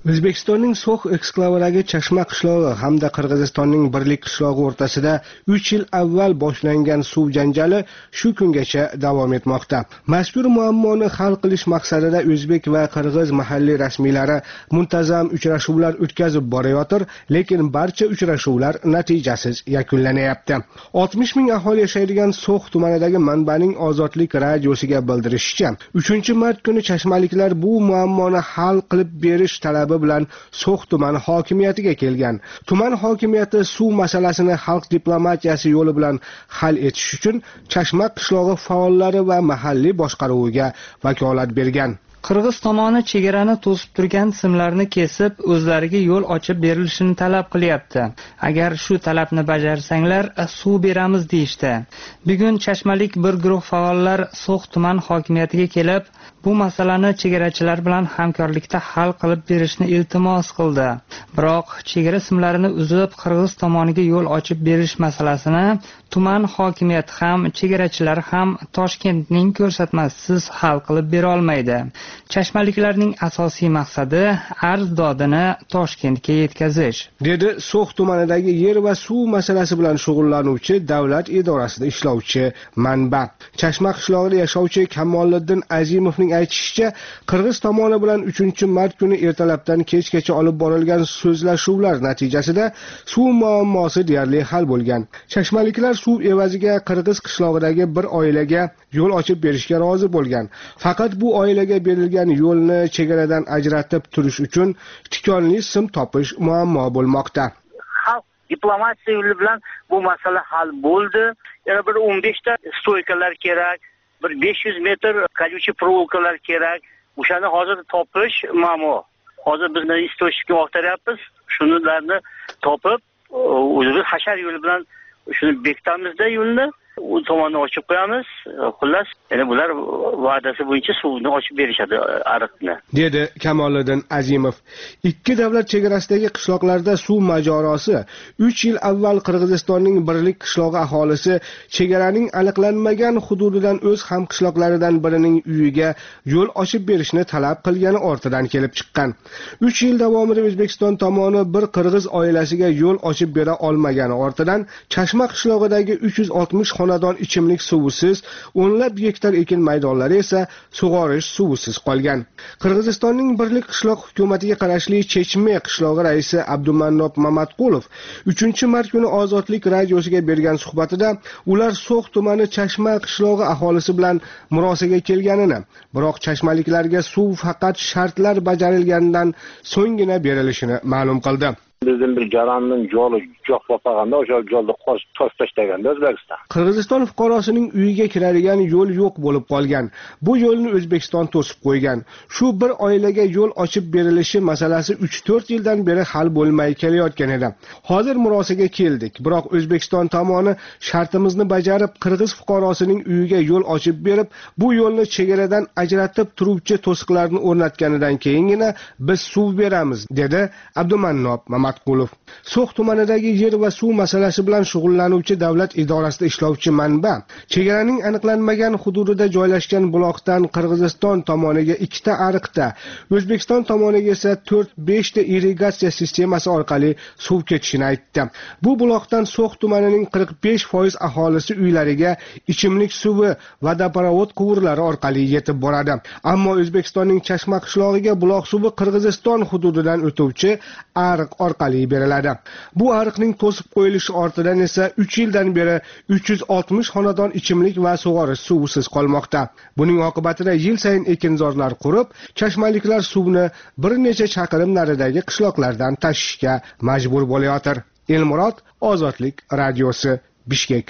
O'zbekistonning So'x eksklavidagi Chashma qishlog'i hamda Qirg'izistonning Birlik qishlog'i o'rtasida uch yil avval boshlangan suv janjali shu kungacha davom etmoqda. Mazkur muammoni hal qilish maqsadida o'zbek va qirg'iz mahalliy rasmiylari muntazam uchrashuvlar o'tkazib borayotir, lekin barcha uchrashuvlar natijasiz yakunlanayapti. oltmish ming aholi yashaydigan So'x tumanidagi manbaning Ozodlik radiosiga bildirishicha, uchinchi mart kuni chashmaliklar bu muammoni hal qilib berish talabi bilan So'x tumani hokimiyatiga kelgan. Tuman hokimiyati suv masalasini xalq diplomatiyasi yo'li bilan hal etish uchun Chashma qishlog'i faollari va mahalliy boshqaruviga vakolat bergan. Qirg'iz tomoni chegarani to'sib turgan simlarni kesib, o'zlariga yo'l ochib berilishini talab qilyapti. Agar shu talabni bajarsanglar, suv beramiz deyishdi. Bugun chashmalik bir guruh faollar So'x tuman hokimiyatiga kelib, bu masalani chegarachilar bilan hamkorlikda hal qilib berishni iltimos qildi. Biroq chegara simlarini uzib, Qirg'iz tomoniga yo'l ochib berish masalasini tuman hokimiyati ham, chegarachilar ham Toshkentning ko'rsatmasisiz hal qilib bera olmaydi. Chashmaliklarning asosiy maqsadi arzdodini Toshkentga yetkazish, dedi So'x tumanidagi yer va suv masalasi bilan shug'ullanuvchi davlat idorasida ishlovchi manba. Chashma qishlog'ida yashovchi Kamoliddin Azimovning aytishicha, Qirg'iz tomoni bilan uchinchi mart kuni ertalabdan kechgacha olib borilgan so'zlashuvlar natijasida suv muammosi deyarli hal bo'lgan. Chashmaliklar suv evaziga Qirg'iz qishlog'idagi bir oilaga yo'l ochib berishga rozi bo'lgan. Faqat bu oilaga berilgan yo'lni chegaradan ajratib turish uchun tikonli sim topish muammo bo'lmoqda. Xalq diplomatiya yo'li bilan bu masala hal bo'ldi. Yana bir o'n besh ta stoykalar kerak, bir besh yuz metr колючий проволокаlar kerak. O'shani hozir topish muammo. Hozir biz istoshga o'xtaryapmiz. Shunlarni topib, o'zimiz hashar yo'li bilan shuni bektamizda yo'lni u tomonni ochib qo'yamiz. Xullas, yana bular va'dasi bo'yicha suvni ochib berishadi, ariqni, dedi Kamoliddin Azimov. Ikki davlat chegarasidagi qishloqlarda suv mojarosi uch yil avval Qirg'izistonning Birlik qishlog'i aholisi chegaraning aniqlanmagan hududidan o'z hamqishloqlaridan birining uyiga yo'l ochib berishni talab qilgani ortidan kelib chiqqan. uch yil davomida O'zbekiston tomoni bir qirg'iz oilasiga yo'l ochib bera olmagani ortidan Chashma qishlog'idagi uch yuz oltmish xonadon ichimlik suvisiz, o'nlab gektar ekin maydonlari esa sug'orish suvisiz qolgan. Qirg'izistonning Birlik qishloq hukumatiga qarashli Chechme qishlog'i raisi Abdumannob Mamatqulov uchinchi mart kuni Ozodlik radiosiga bergan suhbatida ular So'x tumani Chashma qishlog'i aholisi bilan murosaga kelganini, biroq chashmaliklarga suv faqat shartlar bajarilgandan so'nggina berilishini ma'lum qildi. Bizden bir jaranın yolu çok papaganda o'sha yo'lda tosh tashlaganda O'zbekiston. Qirg'iziston fuqarosining uyiga kiradigan yo'l yo'q bo'lib qolgan. Bu yo'lni O'zbekiston to'sib qo'ygan. Shu bir oilaga yo'l ochib berilishi masalasi uch to'rt yildan beri hal bo'lmay kelayotgan edi. Hozir murosaga keldik, biroq O'zbekiston tomoni shartimizni bajarib, Qirg'iz fuqarosining uyiga yo'l ochib berib, bu yo'lni chegaradan ajratib turuvchi to'siqlarni o'rnatganidan keyingina biz suv beramiz, dedi Abdumannob Mamatqulov. So'x tumanidagi yer va suv masalasi bilan shug'ullanuvchi davlat idorasida ishlovchi manba, chegaraning aniqlanmagan hududida joylashgan buloqdan Qirg'iziston tomoniga ikkita ariqda, O'zbekiston tomoniga esa to'rt besh ta irrigatsiya sistemasi orqali suv ketishini aytdi. Bu buloqdan So'x tumanining qirq besh foiz aholisi uylariga ichimlik suvi va daparovod quvurlari orqali yetib boradi. Ammo O'zbekistonning Chashma qishlog'iga buloq suvi Qirg'iziston hududidan o'tuvchi ariq orqali beriladi. Bu ariqning to'sib qo'yilishi ortidan esa uch yildan beri uch yuz oltmish xonadon ichimlik va sug'orish suvisiz qolmoqda. Buning oqibatida yil sayin ekinzorlar qurib, chashmaliklar suvni bir necha chaqirim naridagi qishloqlardan tashishga majbur bo'layotir. Elmurod, Ozodlik radiosi, Bishkek.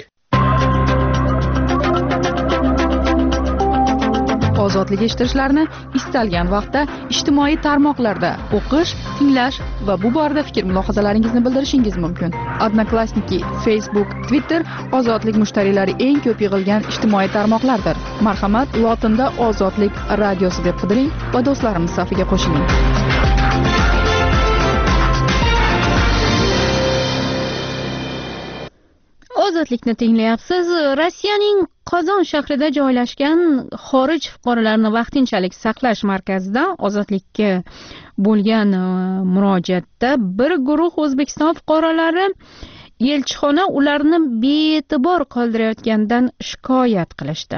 Ozodlik eshitishlarini istalgan vaqtda ijtimoiy tarmoqlarda o'qish, tinglash va bu borada fikr-mulohazalaringizni bildirishingiz mumkin. Odnoklassniki, Facebook, Twitter Ozodlik mushtariylari eng ko'p yig'ilgan ijtimoiy tarmoqlardir. Marhamat, lotinda Ozodlik radiosi deb qidiring va do'stlarimiz safiga qo'shiling. Ozodlikni tinglayapsiz. Rossiyaning Qozon shahrida joylashgan xorij fuqarolarini vaqtinchalik saqlash markazida Ozodlikka bo'lgan murojaatda bir guruh O'zbekiston fuqarolari elchixona ularni bee'tibor qoldirayotganidan shikoyat qilishdi.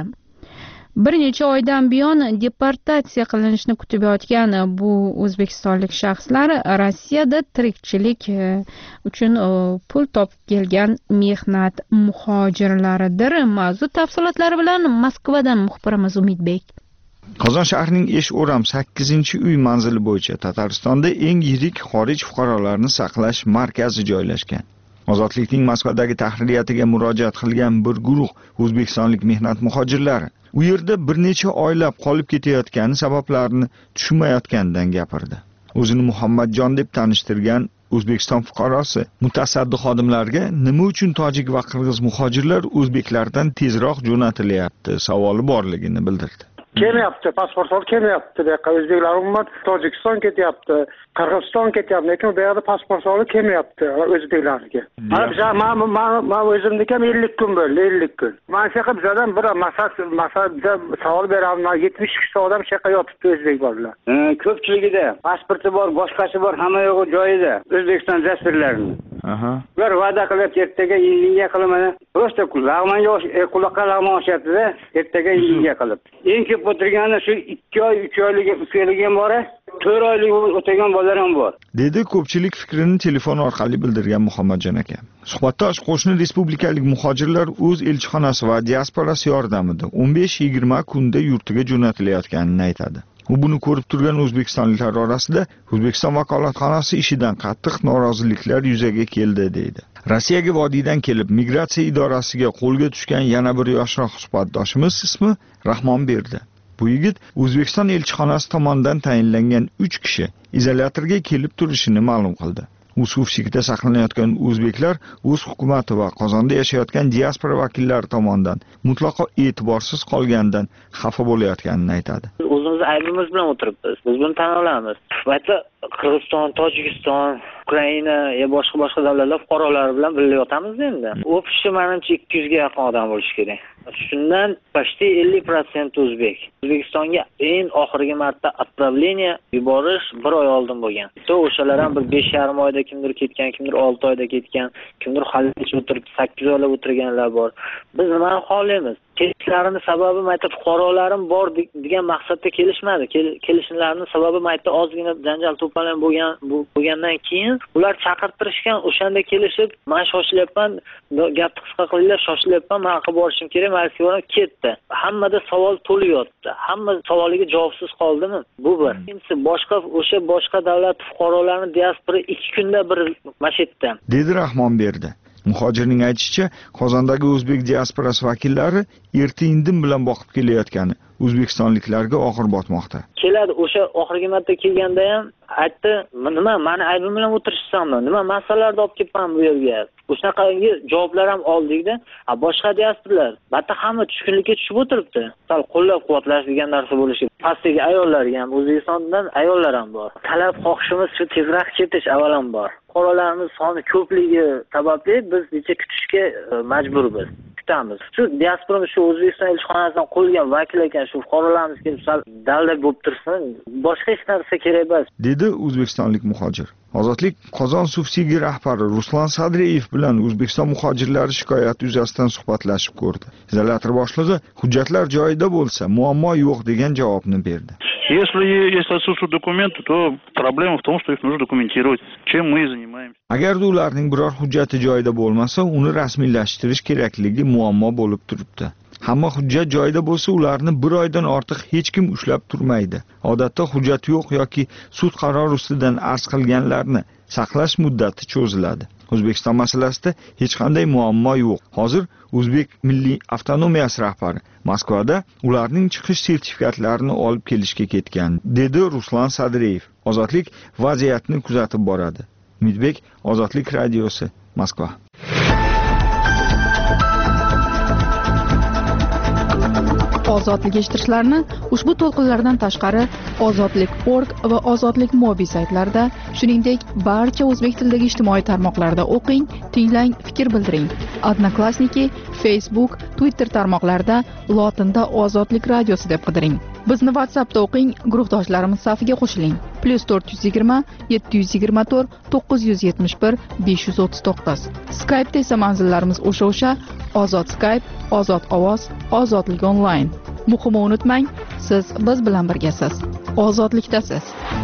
Bir necha oydan buyon deportatsiya qilinishni kutib yotgan bu o'zbekistonlik shaxslar Rossiyada tirikchilik uchun pul topib kelgan mehnat muhojirlaridir. Mavzu tafsilotlari bilan Moskvadan muxbirimiz Umidbek. Qozon shahrining Esh-O'ram sakkizinchi uy manzili bo'yicha Tataristonda eng yirik xorij fuqarolarini saqlash markazi joylashgan. Ozodlikning Moskvadagi tahririyatiga murojaat qilgan bir guruh o'zbekistonlik mehnat muhojirlari u yerda bir necha oylab qolib ketayotgani sabablarini tushunmayotganidan gapirdi. O'zini Muhammadjon deb tanishtirgan O'zbekiston fuqarosi mutasaddi xodimlarga nima uchun tojik va qirg'iz muhojirlar o'zbeklardan tezroq jo'natilyapti savoli borligini bildirdi. Kelmayapti, pasport olib kelmayapti. Bu yoqqa o'zbeklar umuman Tojikiston ketyapti, Qirg'iziston ketyapti, lekin bu yoqda pasport olib kelmayapti o'zbeklarga. Mana biz men o'zimniki ham ellik kun bo'ldi, ellik kun. Mana shu yoqqa bizdan bir masal masal savol beraman, yetmish ikkita odam shu yoqqa yotibdi o'zbek bolalar. Ko'pchiligida pasporti bor, boshqasi bor, hamma yo'g'i joyida O'zbekiston jasturlarini. Aha. Ular va'da qilib ertaga yinga qilaman. Просто lag'manga quloqqa lag'mon oshyapti-da, ertaga yinga qilib. Eng ko'p o'tirgani shu ikki oy, uch oylik o'tgan bor, to'rt oylik o'tirgan bolalar ham bor. Dedi ko'pchilik fikrini telefon orqali bildirgan Muhammadjon aka. Suhbatdosh qo'shni respublikalik muhojirlar o'z elchixonasi va diasporasi yordamida o'n besh yigirma kunda yurtiga jo'natilayotganini aytadi. U buni ko'rib turgan o'zbekistonliklar orasida O'zbekiston vakolatxonasi ishidan qattiq noroziliklar yuzaga keldi deydi. Rossiyaga vodiydan kelib migratsiya idorasiga qo'lga tushgan yana bir yoshroq suhbatdoshimiz ismi Rahmon Berdi. Bu yigit O'zbekiston elchixonasi tomonidan tayinlangan uch kishi izolyatorga kelib turishini ma'lum qildi. Usufsikda saqlanayotgan o'zbeklar o'z hukumati va Qozonda yashayotgan diaspora vakillari tomonidan mutlaqo e'tiborsiz qolgandan xafa bo'layotganini aytadi. O'zimiz aybimiz bilan o'tiribmiz. Biz buni tan olamiz. Suhbatda Qirg'iziston, Tojikiston, Ukraina va boshqa boshqa davlatlar fuqarolari bilan birga yotamiz endi. O'pishi menimcha ikki yuzga yaqin odam bo'lishi kerak. Shundan почти ellik foiz o'zbek. O'zbekistonga eng oxirgi marta отправление yuborish bir oy oldin bo'lgan. To o'shalar ham bir besh yarim oyda kimdir ketgan, kimdir olti oyda ketgan, kimdir haligacha o'tirib sakkiz oylab o'tirganlar bor. Biz nimani xohlaymiz? Kelishlarini sababi mayta fuqarolarim bor degan maqsadda kelishmadi. Kelishlarining sababi mayta ozgina janjal to'polon bo'lgan bo'lgandan keyin ular chaqirtirishgan, o'shanda kelishib, men shoshilyapman, gapni qisqa qilinglar, shoshilyapman, men qilib borishim kerak, men ketdi. Hammada savol to'lib yotdi. Hamma savoliga javobsiz qoldimi? Bu bir. Ikkinchisi, boshqa o'sha boshqa davlat fuqarolarini diaspora ikki kunda bir mashetda. Dedi Rahmon Berdi. Muhojirning aytishicha, Qozondagi o'zbek diasporasi vakillari erta-indin bilan boqib kelayotgani o'zbekistonliklarga og'ir botmoqda. Keladi, o'sha oxirgi marta kelganda ham aytdi, nima, meni aybim bilan o'tirishsammi? Nima masalalarni olib kelibman bu yerga? O'shanaqangi javoblar ham oldik-da. Boshqa diasporalar, batta hamma tushkunlikka tushib o'tiribdi. Sal qo'llab-quvvatlash degan narsa bo'lishi. Pastdagi ayollarga ham, O'zbekistondan ayollar ham bor. Talab xohishimiz shu tezroq ketish avvalambor. Fuqarolarimiz soni ko'pligi sababli biz necha kutishga majburmiz. Kutamiz. Shu diasporamiz shu O'zbekiston elchixonasidan qo'yilgan vakil ekan, shu fuqarolarimiz kelib sal dalda bo'lib tursin, boshqa hech narsa kerak emas. Dedi o'zbekistonlik muhojir. Ozodlik Qozon sufsigi rahbari Ruslan Sadriyev bilan O'zbekiston muhojirlari shikoyati yuzasidan suhbatlashib ko'rdi. Izolyator boshlig'i hujjatlar joyida bo'lsa, muammo yo'q degan javobni berdi. Если есть отсутствуют документы, то проблема в том, что их нужно документировать. Чем мы и занимаемся. Agarda ularning biror hujjati joyida bo'lmasa, uni rasmiylashtirish kerakligi muammo bo'lib turibdi. Hamma hujjat joyida bo'lsa, ularni bir oydan ortiq hech kim ushlab turmaydi. Odatda hujjat yo'q yoki sud qarori ustidan arz qilganlarni saqlash muddati cho'ziladi. O'zbekiston masalasida hech qanday muammo yo'q. Hozir O'zbek milliy avtonomiyasi rahbari Moskvada ularning chiqish sertifikatlarini olib kelishga ketgan, dedi Ruslan Sadriyev. Ozodlik vaziyatni kuzatib boradi. Umidbek, Ozodlik radiosi, Moskva. Ozodlik eshitishlarini ushbu to'lqinlardan tashqari ozodlik nokta org va ozodlik mobi saytlarida, shuningdek barcha o'zbek tilidagi ijtimoiy tarmoqlarda o'qing, tinglang, fikr bildiring. Odnoklassniki, Facebook, Twitter tarmoqlarida lotinda Ozodlik radiosi deb qidiring. Bizni WhatsAppda o'qing, guruhdoshlarimiz safiga qo'shiling. plyus to'rt yuz yigirma yetti yuz yigirma to'rt to'qqiz yuz yetmish bir besh yuz o'ttiz to'qqiz. Skype'da esa manzillarimiz o'sha o'sha Ozod Skype, Ozod ovoz, Ozodlik onlayn. Muhimi unutmang, siz biz bilan birgasiz. Ozodlikdasiz.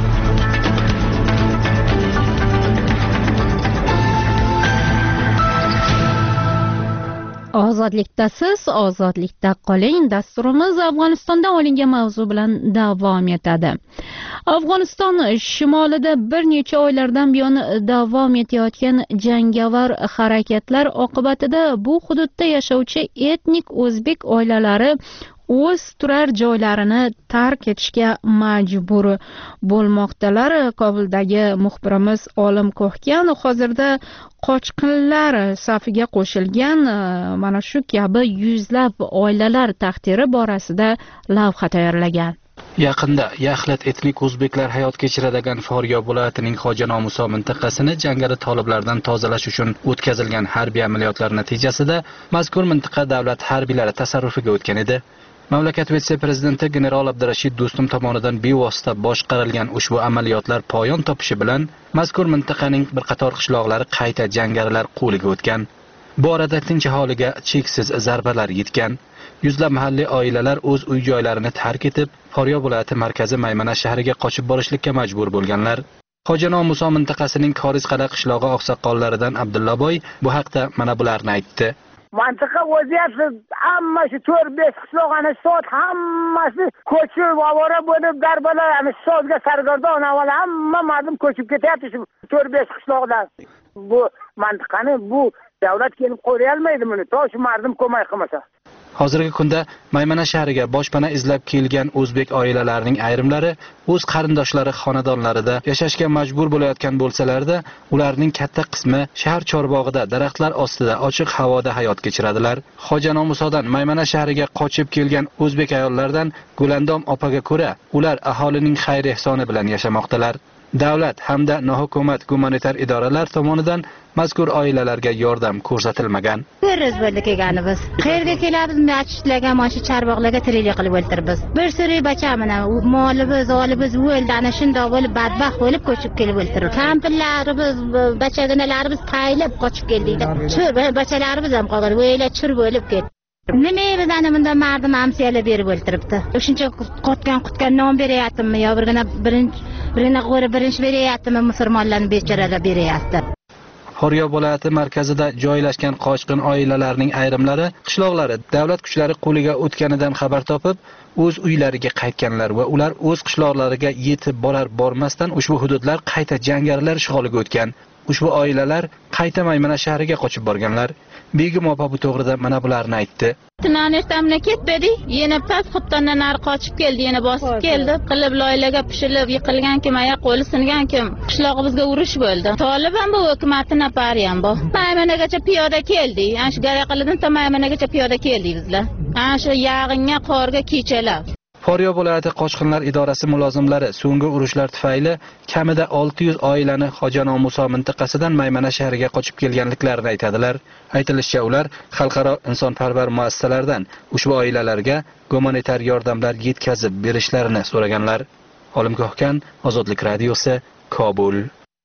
Ozodlikdasiz, ozodlikda qoling. Dasturimiz Afg'onistondan olingan mavzu bilan davom etadi. Afg'oniston shimolida bir necha oylardan buyon davom etayotgan jangovar harakatlar oqibatida bu hududda yashovchi etnik o'zbek oilalari o'z turar joylarini tark etishga majbur bo'lmoqdalar. Kobuldagi muxbirimiz Olim Ko'hkan hozirda qochqinlar safiga qo'shilgan mana shu kabi yuzlab oilalar taqdiri borasida lavha tayyorlagan. Yaqinda Yaxlit etnik o'zbeklar hayot kechiradigan Faryob viloyatining Xo'janomuso mintaqasini jangari toliblardan tozalash uchun o'tkazilgan harbiy amaliyotlar natijasida mazkur mintaqa davlat harbiylari tasarrufiga o'tgan edi. Mamlakat vitse-prezidenti general Abdurashid Do'stum tomonidan bevosita boshqarilgan ushbu amaliyotlar poyon topishi bilan mazkur mintaqaning bir qator qishloqlari qayta jangarilar qo'liga o'tgan. Bu orada tinch aholiga cheksiz zarbalar yetgan. Yuzlab mahalliy oilalar o'z uy-joylarini tark etib, Faryob viloyati markazi Maymana shahriga qochib borishlikka majbur bo'lganlar. Xo'janomuso mintaqasining Korizqala qishlog'i oqsoqollaridan Abdullaboy bu haqda mana bularni aytdi. Mantiqa vaziyati hamma shu to'rt besh qishloqani soat hammasi ko'chib avora bo'lib darbalar ana soatga sargardon avval hamma mardum ko'chib ketyapti shu to'rt besh qishloqdan. Bu mantiqani bu davlat kelib qo'ya olmaydi buni to shu mardum ko'mak qilmasa. Hozirgi kunda Maymana shahriga boshpana izlab kelgan o'zbek oilalarining ayrimlari o'z qarindoshlari xonadonlarida yashashga majbur bo'layotgan bo'lsalarda, ularning katta qismi shahar chorbog'ida daraxtlar ostida ochiq havoda hayot kechiradilar. Xo'janomusodan Maymana shahriga qochib kelgan o'zbek ayollardan Gulandom opaga ko'ra, ular aholining xayr-ehsoni bilan yashamoqdalar. Davlat hamda nohukumat gumanitar idoralar tomonidan mazkur oilalarga yordam ko'rsatilmagan. Biz bo'ldi kelganimiz. Qayerga kelamiz? Machitlarga, mana shu chorboqlarga tiriklik qilib o'ltiribmiz. Bir suri bacha mana molimiz, olimiz o'ldi, ana shundoq bo'lib badbaxt bo'lib ko'chib kelib o'ltirib. Kampirlarimiz, bachaginalarimiz taylib qochib keldik. Chur, bachalarimiz ham qolgan, o'yla chur bo'lib ketdi. Nima bizani bunda mardim amsiyalar berib o'ltiribdi. Shuncha qotgan qutgan non beryaptimi yo birgina birinchi birgina qo'ri birinchi beryaptimi musulmonlarning bechoralar beryapti. Faryob viloyati markazida joylashgan qochqin oilalarning ayrimlari qishloqlari davlat kuchlari qo'liga o'tganidan xabar topib, o'z uylariga qaytganlar va ular o'z qishloqlariga yetib borar bormasdan ushbu hududlar qayta jangarilar ishg'oliga o'tgan. Ushbu oilalar qayta Maymana shahriga qochib borganlar. Begim opa bu to'g'rida mana bularni aytdi. Tunan ertamdan ketdik, yana past xubtondan nari qochib keldi, yana bosib keldi. Qilib loyilaga pishilib yiqilgan kim, oyoq qo'li singan kim, qishlog'imizga urush bo'ldi. Tolib ham bu hukumatning apari ham bu. Maymanagacha piyoda keldik. Ana shu Garaqalidan to Maymanagacha piyoda keldik bizlar. Ana shu yog'inga, qorga kechalab. Faryob viloyati qochqinlar idorasi mulozimlari so'nggi urushlar tufayli kamida olti yuz oilani Xo'janomuso mintaqasidan Maymana shahriga qochib kelganliklarini aytadilar. Aytilishicha, ular xalqaro insonparvar muassasalardan ushbu oilalarga gumanitar yordamlar yetkazib berishlarini so'raganlar. Olim Ko'hkan, Ozodlik radiosi, Kobul.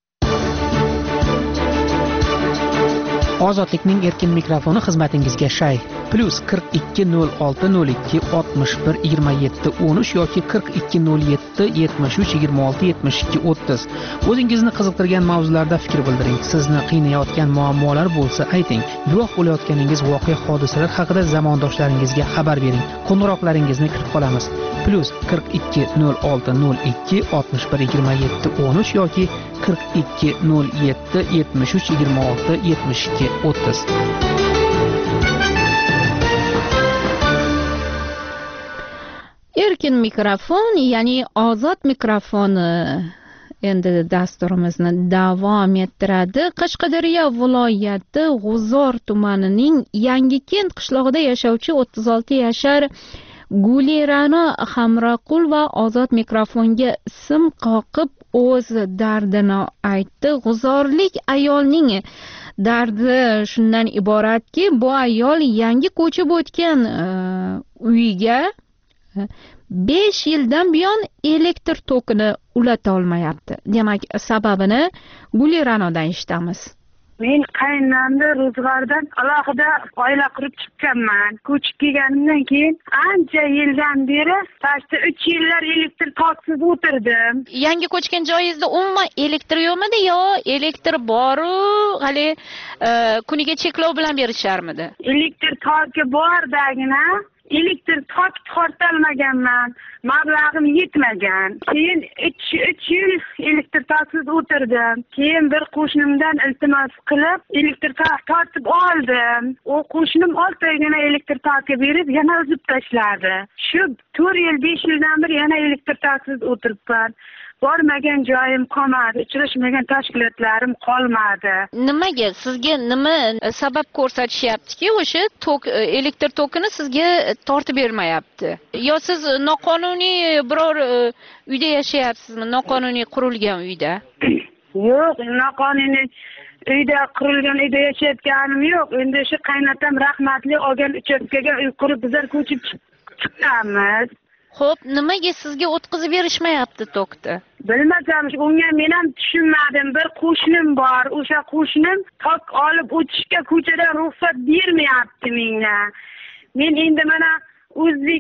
Ozodlikning erkin mikrofoni xizmatingizga shay. Plus qirq ikki nol olti nol ikki oltmish bir yigirma yetti o'n uch yoki qirq ikki nol yetti yetmish uch yigirma olti yetmish ikki o'ttiz. O'zingizni qiziqtirgan mavzularda fikr bildiring. Sizni qiynayotgan muammolar bo'lsa ayting. Guvoh bo'layotganingiz voqea hodisalar haqida zamondoshlaringizga xabar bering. Qo'ng'iroqlaringizni kutib qolamiz. Plus qirq ikki nol olti nol ikki oltmish bir yigirma yetti o'n uch yoki qirq ikki nol yetti yetmish uch yigirma olti yetmish ikki o'ttiz. Erkin mikrofon, ya'ni ozod mikrofon endi dasturimizni davom ettiradi. Qashqadaryo viloyati G'uzor tumanining Yangikent qishlog'ida yashovchi o'ttiz olti yashar Gulirano Hamroqulova ozod mikrofonga sim qoqib o'z dardini aytdi. G'uzorlik ayolning dardi shundan iboratki, bu ayol yangi ko'chib o'tgan uyiga besh yildan buyon elektr tokini ulata olmayapti. Demak, sababini Guli Ra'nodan eshitamiz. Men qaynonamda ro'zg'ordan alohida oila qurib chiqqanman. Ko'chib kelganimdan keyin ancha yildan beri pastda uch yillar elektr toksiz o'tirdim. Yangi ko'chgan joyingizda umuman elektr yo'qmidi yo elektr boru, hali kuniga cheklov bilan berisharmidi? Elektr toki bordagina elektr tok tortolmaganman, mablag'im yetmagan. Keyin uch yil elektr toksiz o'tirdim. Keyin bir qo'shnimdan iltimos qilib elektr tok tortib oldim. U qo'shnim olti oygina elektr toki berib yana uzib tashladi. Shu to'rt yil besh yildan beri yana elektr toksiz o'tiribman. Bormagan joyim qolmadi, uchrashmagan tashkilotlarim qolmadi. Nimaga, sizga nima sabab ko'rsatishyaptiki, o'sha tok elektr tokini sizga tortib bermayapti? Yo siz noqonuniy biror uyda yashayapsizmi? Noqonuniy qurilgan uyda? Yo'q, noqonuniy uyda qurilgan uyda yashayotganim yo'q. Endi shu qaynotam rahmatli olgan uchastkaga uy qurib bizlar ko'chib chiqqanmiz. Xo'p, nimaga sizga o'tkazib berishmayapti tokni? Bilmasam, unga men ham tushunmadim. Bir qo'shnim bor. O'sha qo'shnim tok olib o'tishga ko'chadan ruxsat bermayapti menga. Men endi mana O'zbek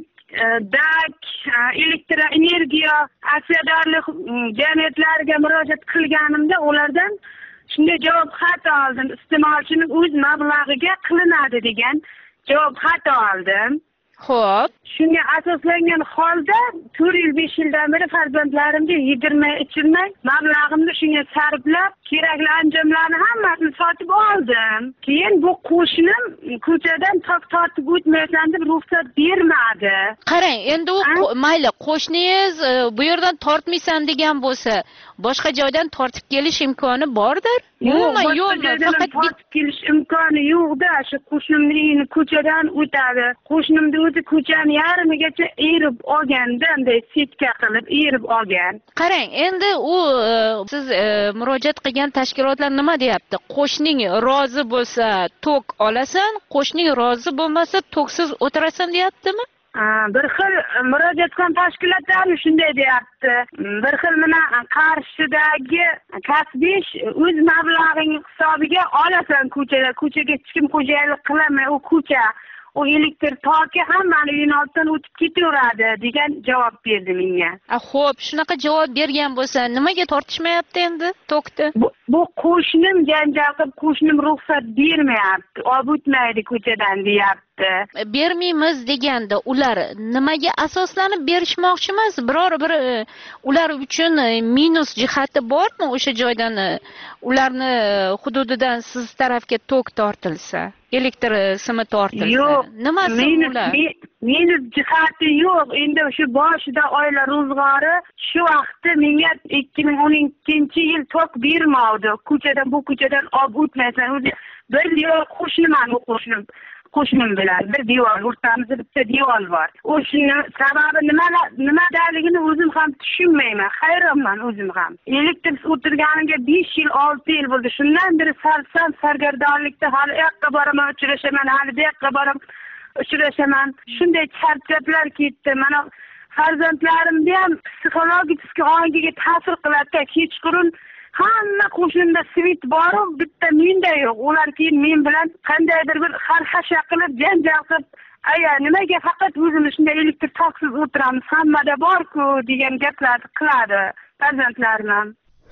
dak elektr energiya aksiyadorlik jamiyatlariga murojaat qilganimda ulardan shunday javob xat oldim. Iste'molchining o'z mablag'iga qilinadi degan javob xat oldim. Xo'p, shunga asoslangan holda to'rt yil besh yildan beri farzandlarimga yedirmay ichirmay mablag'imni shunga sarflab kerakli anjomlarni hammasini sotib oldim. Keyin bu qo'shnim ko'chadan tok tortib o'tmaysan deb ruxsat bermadi. Qarang, endi u mayli qo'shningiz bu yerdan tortmaysan degan bo'lsa, boshqa joydan tortib kelish imkoni bordir? Umuman yo'qmi? Faqat tortib kelish imkoni yo'q-da, shu qo'shnimning ko'chadan o'tadi. Qo'shnimni o'zi ko'chani yarmigacha erib olganda, bunday setka qilib erib olgan. Qarang, endi u siz murojaat qilgan tashkilotlar nima deyapti? Qo'shning rozi bo'lsa tok olasan, qo'shning rozi bo'lmasa toksiz o'tirasan deyaptimi? Bir xil murojaat qilgan tashkilotlar shunday deyapti. Bir xil mana Qarshidagi kasbish o'z mablag'ing hisobiga olasan ko'chada. Ko'chaga hech kim xo'jayinlik qilmay, u ko'cha, u elektr toki hammani uyini oldidan o'tib ketaveradi degan javob berdi menga. A xo'p, shunaqa javob bergan bo'lsa, nimaga tortishmayapti endi tokni? Bu, bu qo'shnim janjal qilib, qo'shnim ruxsat bermayapti, olib o'tmaydi ko'chadan deyapti. Bermaymiz deganda ular nimaga asoslanib berishmoqchi emas? Biror bir ular uchun minus jihati bormi o'sha joydan ularni hududidan siz tarafga tok tortilsa, elektr simi tortilsa? Yo'q, nimasi ular? Minus jihati yo'q. Endi shu boshida oila ro'zg'ori shu vaqtda menga ikki ming o'n ikkinchi yil tok bermadi. Ko'chadan bu ko'chadan olib o'tmaysan. O'zi bir devor qo'shniman, u qo'shnim. Qo'shnim bilan bir devor, o'rtamizda bitta devor bor. O'shning sababi nima nimadaligini o'zim ham tushunmayman. Hayronman o'zim ham. Elektr o'tirganiga besh yil, olti yil bo'ldi. Shundan beri sarsam sargardonlikda hali u yoqqa boraman, uchrashaman, hali bu yoqqa boraman, uchrashaman. Shunday charchatlar ketdi. Mana farzandlarimda ham psixologik ongiga ta'sir qiladi. Kechqurun hamma qo'shnimda svit bor, bitta menda yo'q. Ular keyin men bilan qandaydir bir xarxasha qilib, janjal qilib, aya nimaga faqat o'zimiz shunday elektr toksiz o'tiramiz, hammada bor-ku degan gaplarni qiladi farzandlarim.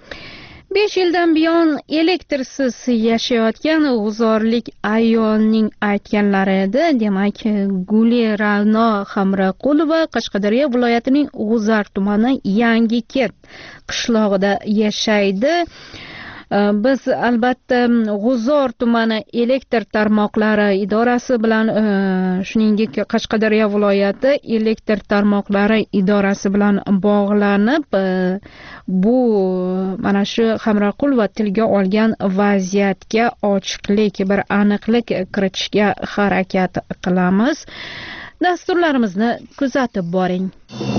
besh yildan buyon elektrsiz yashayotgan g'uzorlik ayolning aytganlari edi. Demak, Guli Ra'no Hamroqulova Qashqadaryo viloyatining G'uzor tumani Yangiket qishlog'ida yashaydi. Biz albatta G'uzor tumani elektr tarmoqlari idorasi bilan, shuningdek Qashqadaryo viloyati elektr tarmoqlari idorasi bilan bog'lanib, bu mana shu Hamroqulova tilga olgan vaziyatga ochiqlik, bir aniqlik kiritishga harakat qilamiz. Dasturlarimizni kuzatib boring.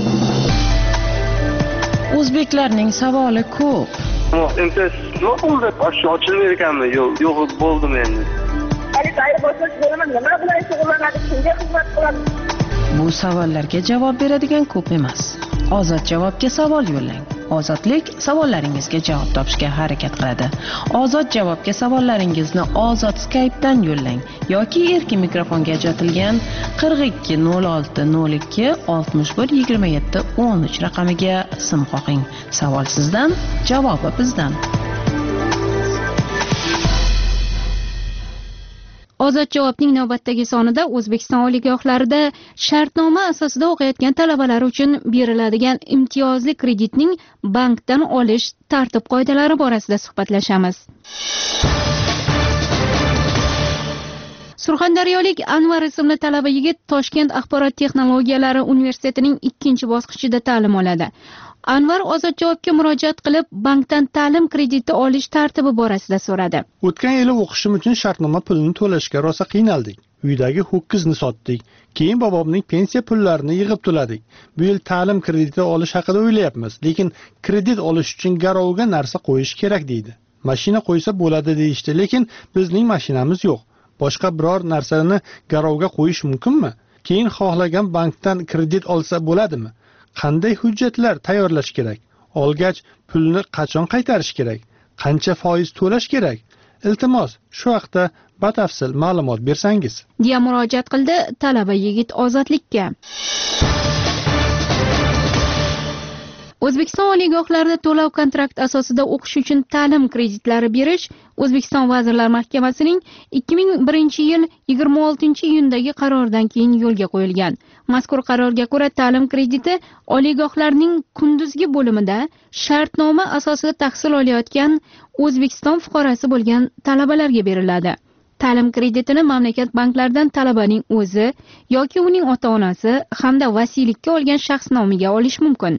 O'zbeklarning savoli ko'p. Imtiyoz nima bo'ldi? Oshxona ochilmaydi ekanmi? Yo'q, yo'q bo'ldimi endi? Hali tayyor bo'lsak bo'laman, nima bilan shug'ullanadi, kimga xizmat qiladi? Bu savollarga javob beradigan ko'p emas. Ozod javobga savol yo'llang. Ozodlik savollaringizga javob topishga harakat qiladi. Ozod javobga savollaringizni Ozod Skype'dan yo'llang yoki erkin mikrofonga ajratilgan qirq ikki nol olti nol ikki oltmish bir yigirma yetti o'n uch raqamiga sim qoqing. Savol sizdan, javobi bizdan. Ozod javobning navbatdagi sonida O'zbekiston oliygohlarida shartnoma asosida o'qiyotgan talabalar uchun beriladigan imtiyozli kreditning bankdan olish tartib-qoidalari borasida suhbatlashamiz. Surxondaryolik Anvar ismli talaba yigit Toshkent axborot texnologiyalari universitetining ikkinchi bosqichida ta'lim oladi. Anvar ozod javobga murojaat qilib, bankdan ta'lim krediti olish tartibi borasida so'radi. O'tgan yili o'qishim uchun shartnoma pulini to'lashga rosa qiynaldik. Uydagi ho'kizni sotdik. Keyin bobomning pensiya pullarini yig'ib to'ladik. Bu yil ta'lim krediti olish haqida o'ylayapmiz, lekin kredit olish uchun garovga narsa qo'yish kerak deydi. Mashina qo'ysa bo'ladi deyishdi, lekin bizning mashinamiz yo'q. Boshqa biror narsani garovga qo'yish mumkinmi? Keyin xohlagan bankdan kredit olsa bo'ladimi? Qanday hujjatlar tayyorlash kerak? Olgach, pulni qachon qaytarish kerak? Qancha foiz to'lash kerak? Iltimos, shu haqda batafsil ma'lumot bersangiz. deya murojaat qildi talaba yigit Ozodlikka. O'zbekiston oliygohlarida to'lov kontrakt asosida o'qish uchun ta'lim kreditlari berish O'zbekiston Vazirlar Mahkamasining ikki ming birinchi yil yigirma oltinchi iyundagi qaroridan keyin yo'lga qo'yilgan. Mazkur qarorga ko'ra ta'lim krediti oliygohlarning kunduzgi bo'limida shartnoma asosida tahsil olayotgan O'zbekiston fuqarosi bo'lgan talabalarga beriladi. Ta'lim kreditini mamlakat banklaridan talabaning o'zi yoki uning ota-onasi hamda vasiylikka olgan shaxs nomiga olish mumkin.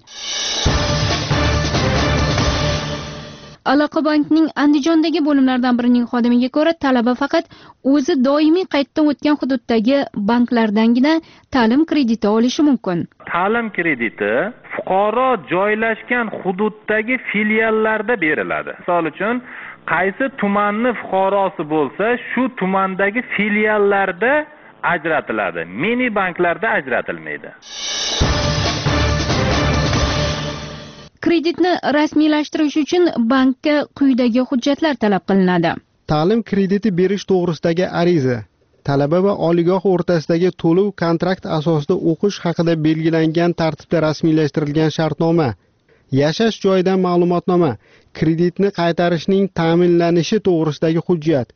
Aloqa bankning Andijondagi bo'limlardan birining xodimiga ko'ra, talaba faqat o'zi doimiy qayddan o'tgan hududdagi banklardangina ta'lim krediti olishi mumkin. Ta'lim krediti fuqaro joylashgan hududdagi filiallarda beriladi. Misol uchun, qaysi tumanni fuqarosi bo'lsa, shu tumandagi filiallarda ajratiladi. Mini banklarda ajratilmaydi. Kreditni rasmiylashtirish uchun bankka quyidagi hujjatlar talab qilinadi. Ta'lim krediti berish to'g'risidagi ariza, talaba va oliygoh o'rtasidagi to'lov kontrakt asosida o'qish haqida belgilangan tartibda rasmiylashtirilgan shartnoma, yashash joyidan ma'lumotnoma, kreditni qaytarishning ta'minlanishi to'g'risidagi hujjat.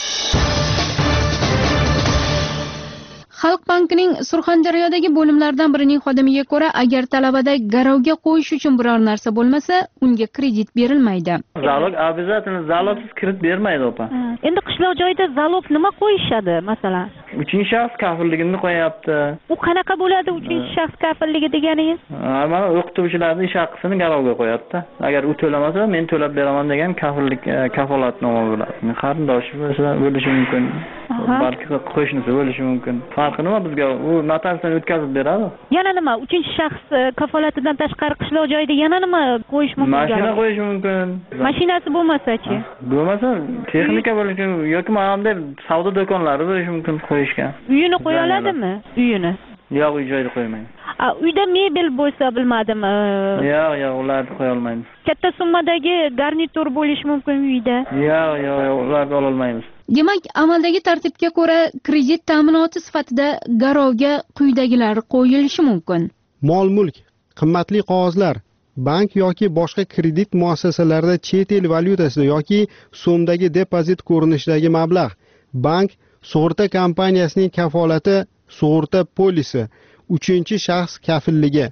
Xalq bankining Surxondaryodagi bo'limlardan birining xodimiga ko'ra, agar talabada garovga qo'yish uchun biror narsa bo'lmasa, unga kredit berilmaydi. Zalog обязательно zalogsiz kredit bermaydi opa. Endi qishloq joyda zalog nima qo'yishadi, masalan? Uchinchi shaxs kafilligini qo'yapti. U qanaqa bo'ladi uchinchi shaxs kafilligi deganingiz? Mana o'qituvchilarning ish haqini garovga qo'yapti. Agar u to'lamasa, men to'lab beraman degan kafillik kafolatnoma bo'ladi. Qarindoshi bo'lsa bo'lishi mumkin. Balki qo'shnisi bo'lishi mumkin. Farqi nima bizga? U notariusdan o'tkazib beradi. Yana nima? Uchinchi shaxs kafolatidan tashqari qishloq joyida yana nima qo'yish mumkin? Mashina qo'yish mumkin. Mashinasi bo'lmasa-chi? Bo'lmasa, texnika bo'lishi yoki mana savdo do'konlari bo'lishi mumkin qo'yishga. Uyini qo'ya oladimi? Uyini. Yo'q, uy joyda qo'ymaymiz. A, uyda mebel bo'lsa bilmadim. Yo'q, yo'q, ularni qo'ya olmaymiz. Katta summadagi garnitur bo'lishi mumkin uyda. Yo'q, yo'q, ularni ola olmaymiz. Demak, amaldagi tartibga ko'ra kredit ta'minoti sifatida garovga quyidagilar qo'yilishi mumkin. Mol-mulk, qimmatli qog'ozlar, bank yoki boshqa kredit muassasalarida chet el valyutasida yoki so'mdagi depozit ko'rinishidagi mablag', bank sug'urta kompaniyasining kafolati, sug'urta polisi, uchinchi shaxs kafilligi.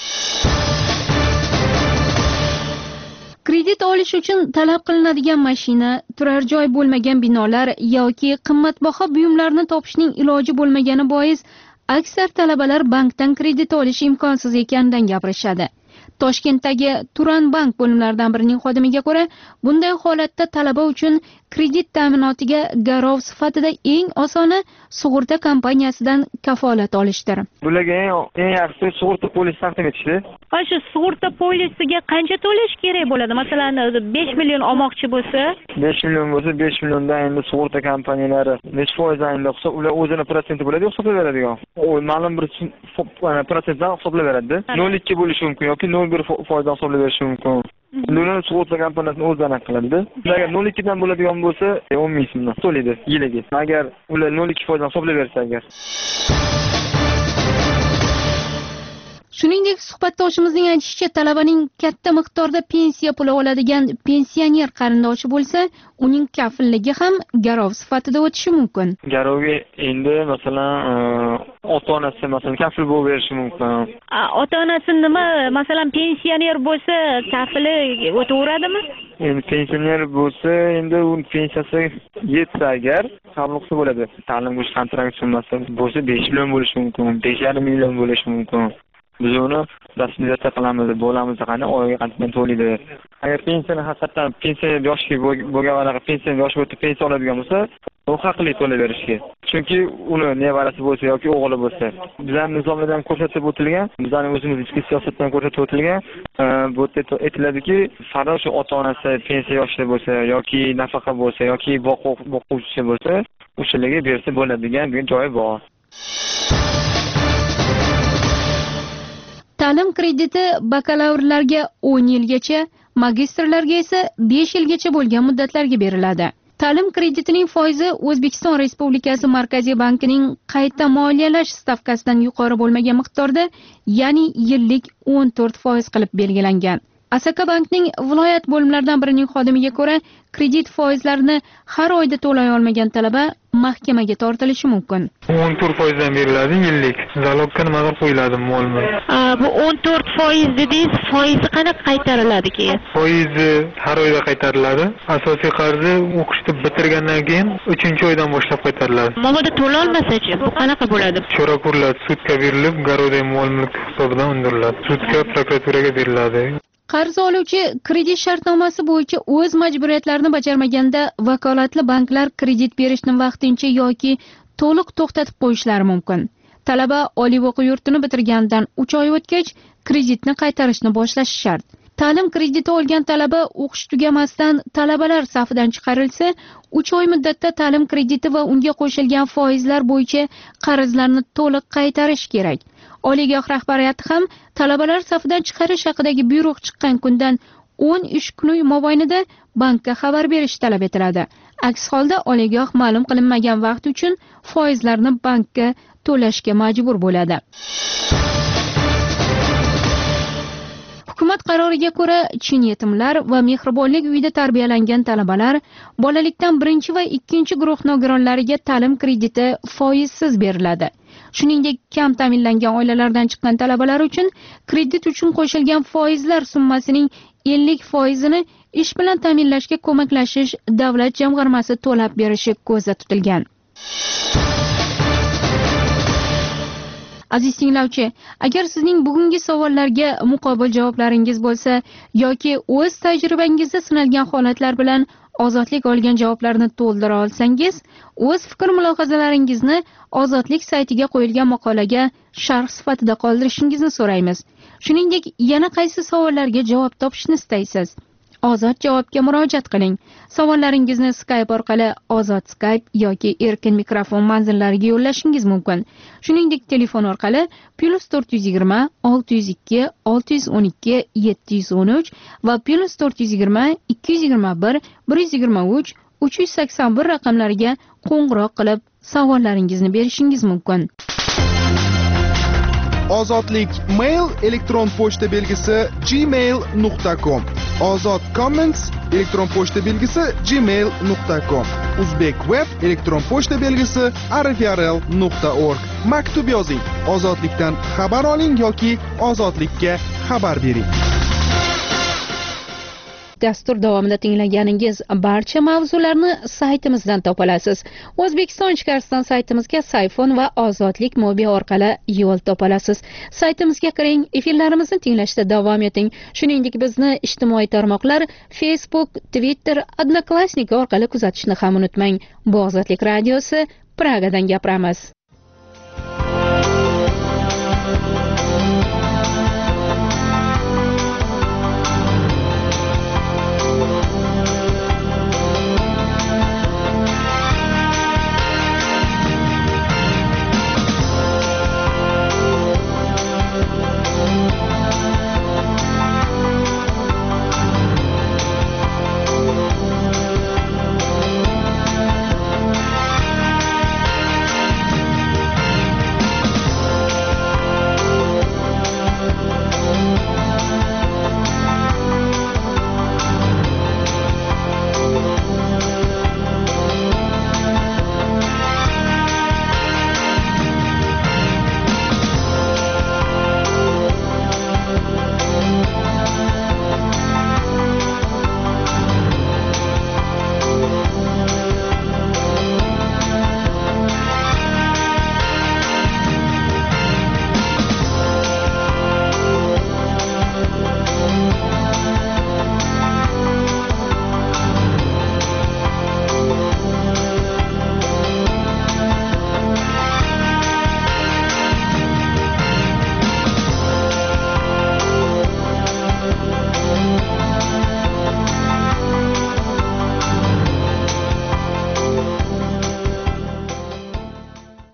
Kredit olish uchun talab qilinadigan mashina, turar joy bo'lmagan binolar yoki qimmatbaho buyumlarni topishning iloji bo'lmagani bois, aksar talabalar bankdan kredit olish imkonsiz ekanidan gapirishadi. Toshkentdagi Turan bank bo'limlaridan birining xodimiga ko'ra, bunday holatda talaba uchun kredit ta'minotiga garov sifatida eng osoni sug'urta kompaniyasidan kafolat olishdir. Bularga eng eng yaxshisi sug'urta polisi taqdim etishdi. Va shu sug'urta polisiga qancha to'lash kerak bo'ladi? Masalan, besh million olmoqchi bo'lsa, besh million bo'lsa, besh milliondan endi sug'urta kompaniyalari necha foizdan hisob, ular o'zini protsenti bo'ladi, hisoblab beradigan. U ma'lum bir protsentdan hisoblab beradi. nol ikki bo'lishi mumkin yoki nol bir foizdan hisoblab berishi mumkin. Ular sug'urta kompaniyasining o'zi aniq qiladi. Agar nol ikki dan bo'ladigan bo'lsa, o'n ming so'mdan to'laydi yiliga. Agar ular nol ikki foizdan hisoblab bersa agar. Shuningdek, suhbatdoshimizning aytishicha, talabaning katta miqdorda pensiya puli oladigan pensioner qarindoshi bo'lsa, uning kafilligi ham garov sifatida o'tishi mumkin. Garovga endi masalan ota-onasi masalan kafil bo'lib berishi mumkin. Ota-onasi nima? Masalan, pensioner bo'lsa, kafili o'taveradimi? Endi pensioner bo'lsa, endi u pensiyasi yetsa agar qabul qilsa bo'ladi. Ta'lim go'sh kontrakt summasi bo'lsa besh million bo'lishi mumkin, besh yarim million bo'lishi mumkin. Biz uni rasmiylashtirib qilamiz, bo'lamiz qani oyiga qancha to'laydi. Agar pensiyani haqiqatan pensiya yoshga bo'lgan vaqtda pensiya yoshi o'tib pensiya oladigan bo'lsa, u haqli to'lab berishga. Chunki uni nevarasi bo'lsa yoki o'g'li bo'lsa, bizning nizomlardan ko'rsatib o'tilgan, bizning o'zimiz ichki siyosatdan ko'rsatib o'tilgan, bu aytiladiki, faqat shu ota-onasi pensiya yoshida bo'lsa yoki nafaqa bo'lsa yoki boquvchi bo'lsa, o'shalarga bersa bo'ladigan bir joyi bor. Ta'lim krediti bakalavrlarga o'n yilgacha, magistrlarga esa besh yilgacha bo'lgan muddatlarga beriladi. Ta'lim kreditining foizi O'zbekiston Respublikasi Markaziy bankining qayta moliyalash stavkasidan yuqori bo'lmagan miqdorda, ya'ni yillik o'n to'rt foiz qilib belgilangan. Asaka bankning viloyat bo'limlaridan birining xodimiga ko'ra, kredit foizlarini har oyda to'lay olmagan talaba mahkamaga tortilishi mumkin. o'n to'rt foizdan beriladi yillik. Zalogga nimadir qo'yiladi molmi? Bu o'n to'rt foiz dedingiz, foizi qanaqa qaytariladi keyin? Foizi har oyda qaytariladi. Asosiy qarzi o'qishni bitirgandan keyin uchinchi oydan boshlab qaytariladi. Mabodo to'la olmasa-chi, bu qanaqa bo'ladi? Chora ko'riladi, sudga berilib, garovda mol mulk hisobidan undiriladi. Sudga, prokuraturaga beriladi. Qarz oluvchi kredit shartnomasi bo'yicha o'z majburiyatlarini bajarmaganda vakolatli banklar kredit berishni vaqtincha yoki to'liq to'xtatib qo'yishlari mumkin. Talaba oliy o'quv yurtini bitirganidan uch oy o'tgach kreditni qaytarishni boshlashi shart. Ta'lim krediti olgan talaba o'qish tugamasdan talabalar safidan chiqarilsa, uch oy muddatda ta'lim krediti va unga qo'shilgan foizlar bo'yicha qarzlarni to'liq qaytarish kerak. Oliygoh rahbariyati ham talabalar safidan chiqarish haqidagi buyruq chiqqan kundan o'n uch kun mobaynida bankka xabar berish talab etiladi. Aks holda oliygoh ma'lum qilinmagan vaqt uchun foizlarni bankka to'lashga majbur bo'ladi. Hukumat qaroriga ko'ra, Chin yetimlar va mehribonlik uyida tarbiyalangan talabalar bolalikdan birinchi va ikkinchi guruh nogironlariga ta'lim krediti foizsiz beriladi. Shuningdek, kam ta'minlangan oilalardan chiqqan talabalar uchun kredit uchun qo'shilgan foizlar summasining ellik foizini ish bilan ta'minlashga ko'maklashish davlat jamg'armasi to'lab berishi ko'zda tutilgan. Aziz tinglovchi, agar sizning bugungi savollarga muqobil javoblaringiz bo'lsa yoki o'z tajribangizda sinalgan holatlar bilan ozodlik olgan javoblarni to'ldira olsangiz, o'z fikr mulohazalaringizni ozodlik saytiga qo'yilgan maqolaga sharh sifatida qoldirishingizni so'raymiz. Shuningdek, yana qaysi savollarga javob topishni istaysiz? Ozod javobga murojaat qiling. Savollaringizni Skype orqali Ozod Skype yoki erkin mikrofon manzillariga yo'llashingiz mumkin. Shuningdek, telefon orqali plus to'rt yuz yigirma olti yuz ikki olti yuz o'n ikki yetti yuz o'n uch va plus to'rt yuz yigirma ikki yuz yigirma bir bir yuz yigirma uch uch yuz sakson bir raqamlariga qo'ng'iroq qilib savollaringizni berishingiz mumkin. Ozodlik mail elektron pochta belgisi gmail nuqta com. Ozod comments elektron pochta belgisi gmail nuqta com. Uzbek web elektron pochta belgisi r f r l nuqta org. Maktub yozing. Ozodlikdan xabar oling yoki ozodlikka xabar bering. Dastur davomida tinglaganingiz barcha mavzularni saytimizdan topa olasiz. O'zbekiston ichkarisidan saytimizga Sayfon va Ozodlik mobil orqali yo'l topa olasiz. Saytimizga kiring, efirlarimizni tinglashda davom eting. Shuningdek, bizni ijtimoiy tarmoqlar Facebook, Twitter, Odnoklassniki orqali kuzatishni ham unutmang. Bu Ozodlik radiosi, Pragadan gapiramiz.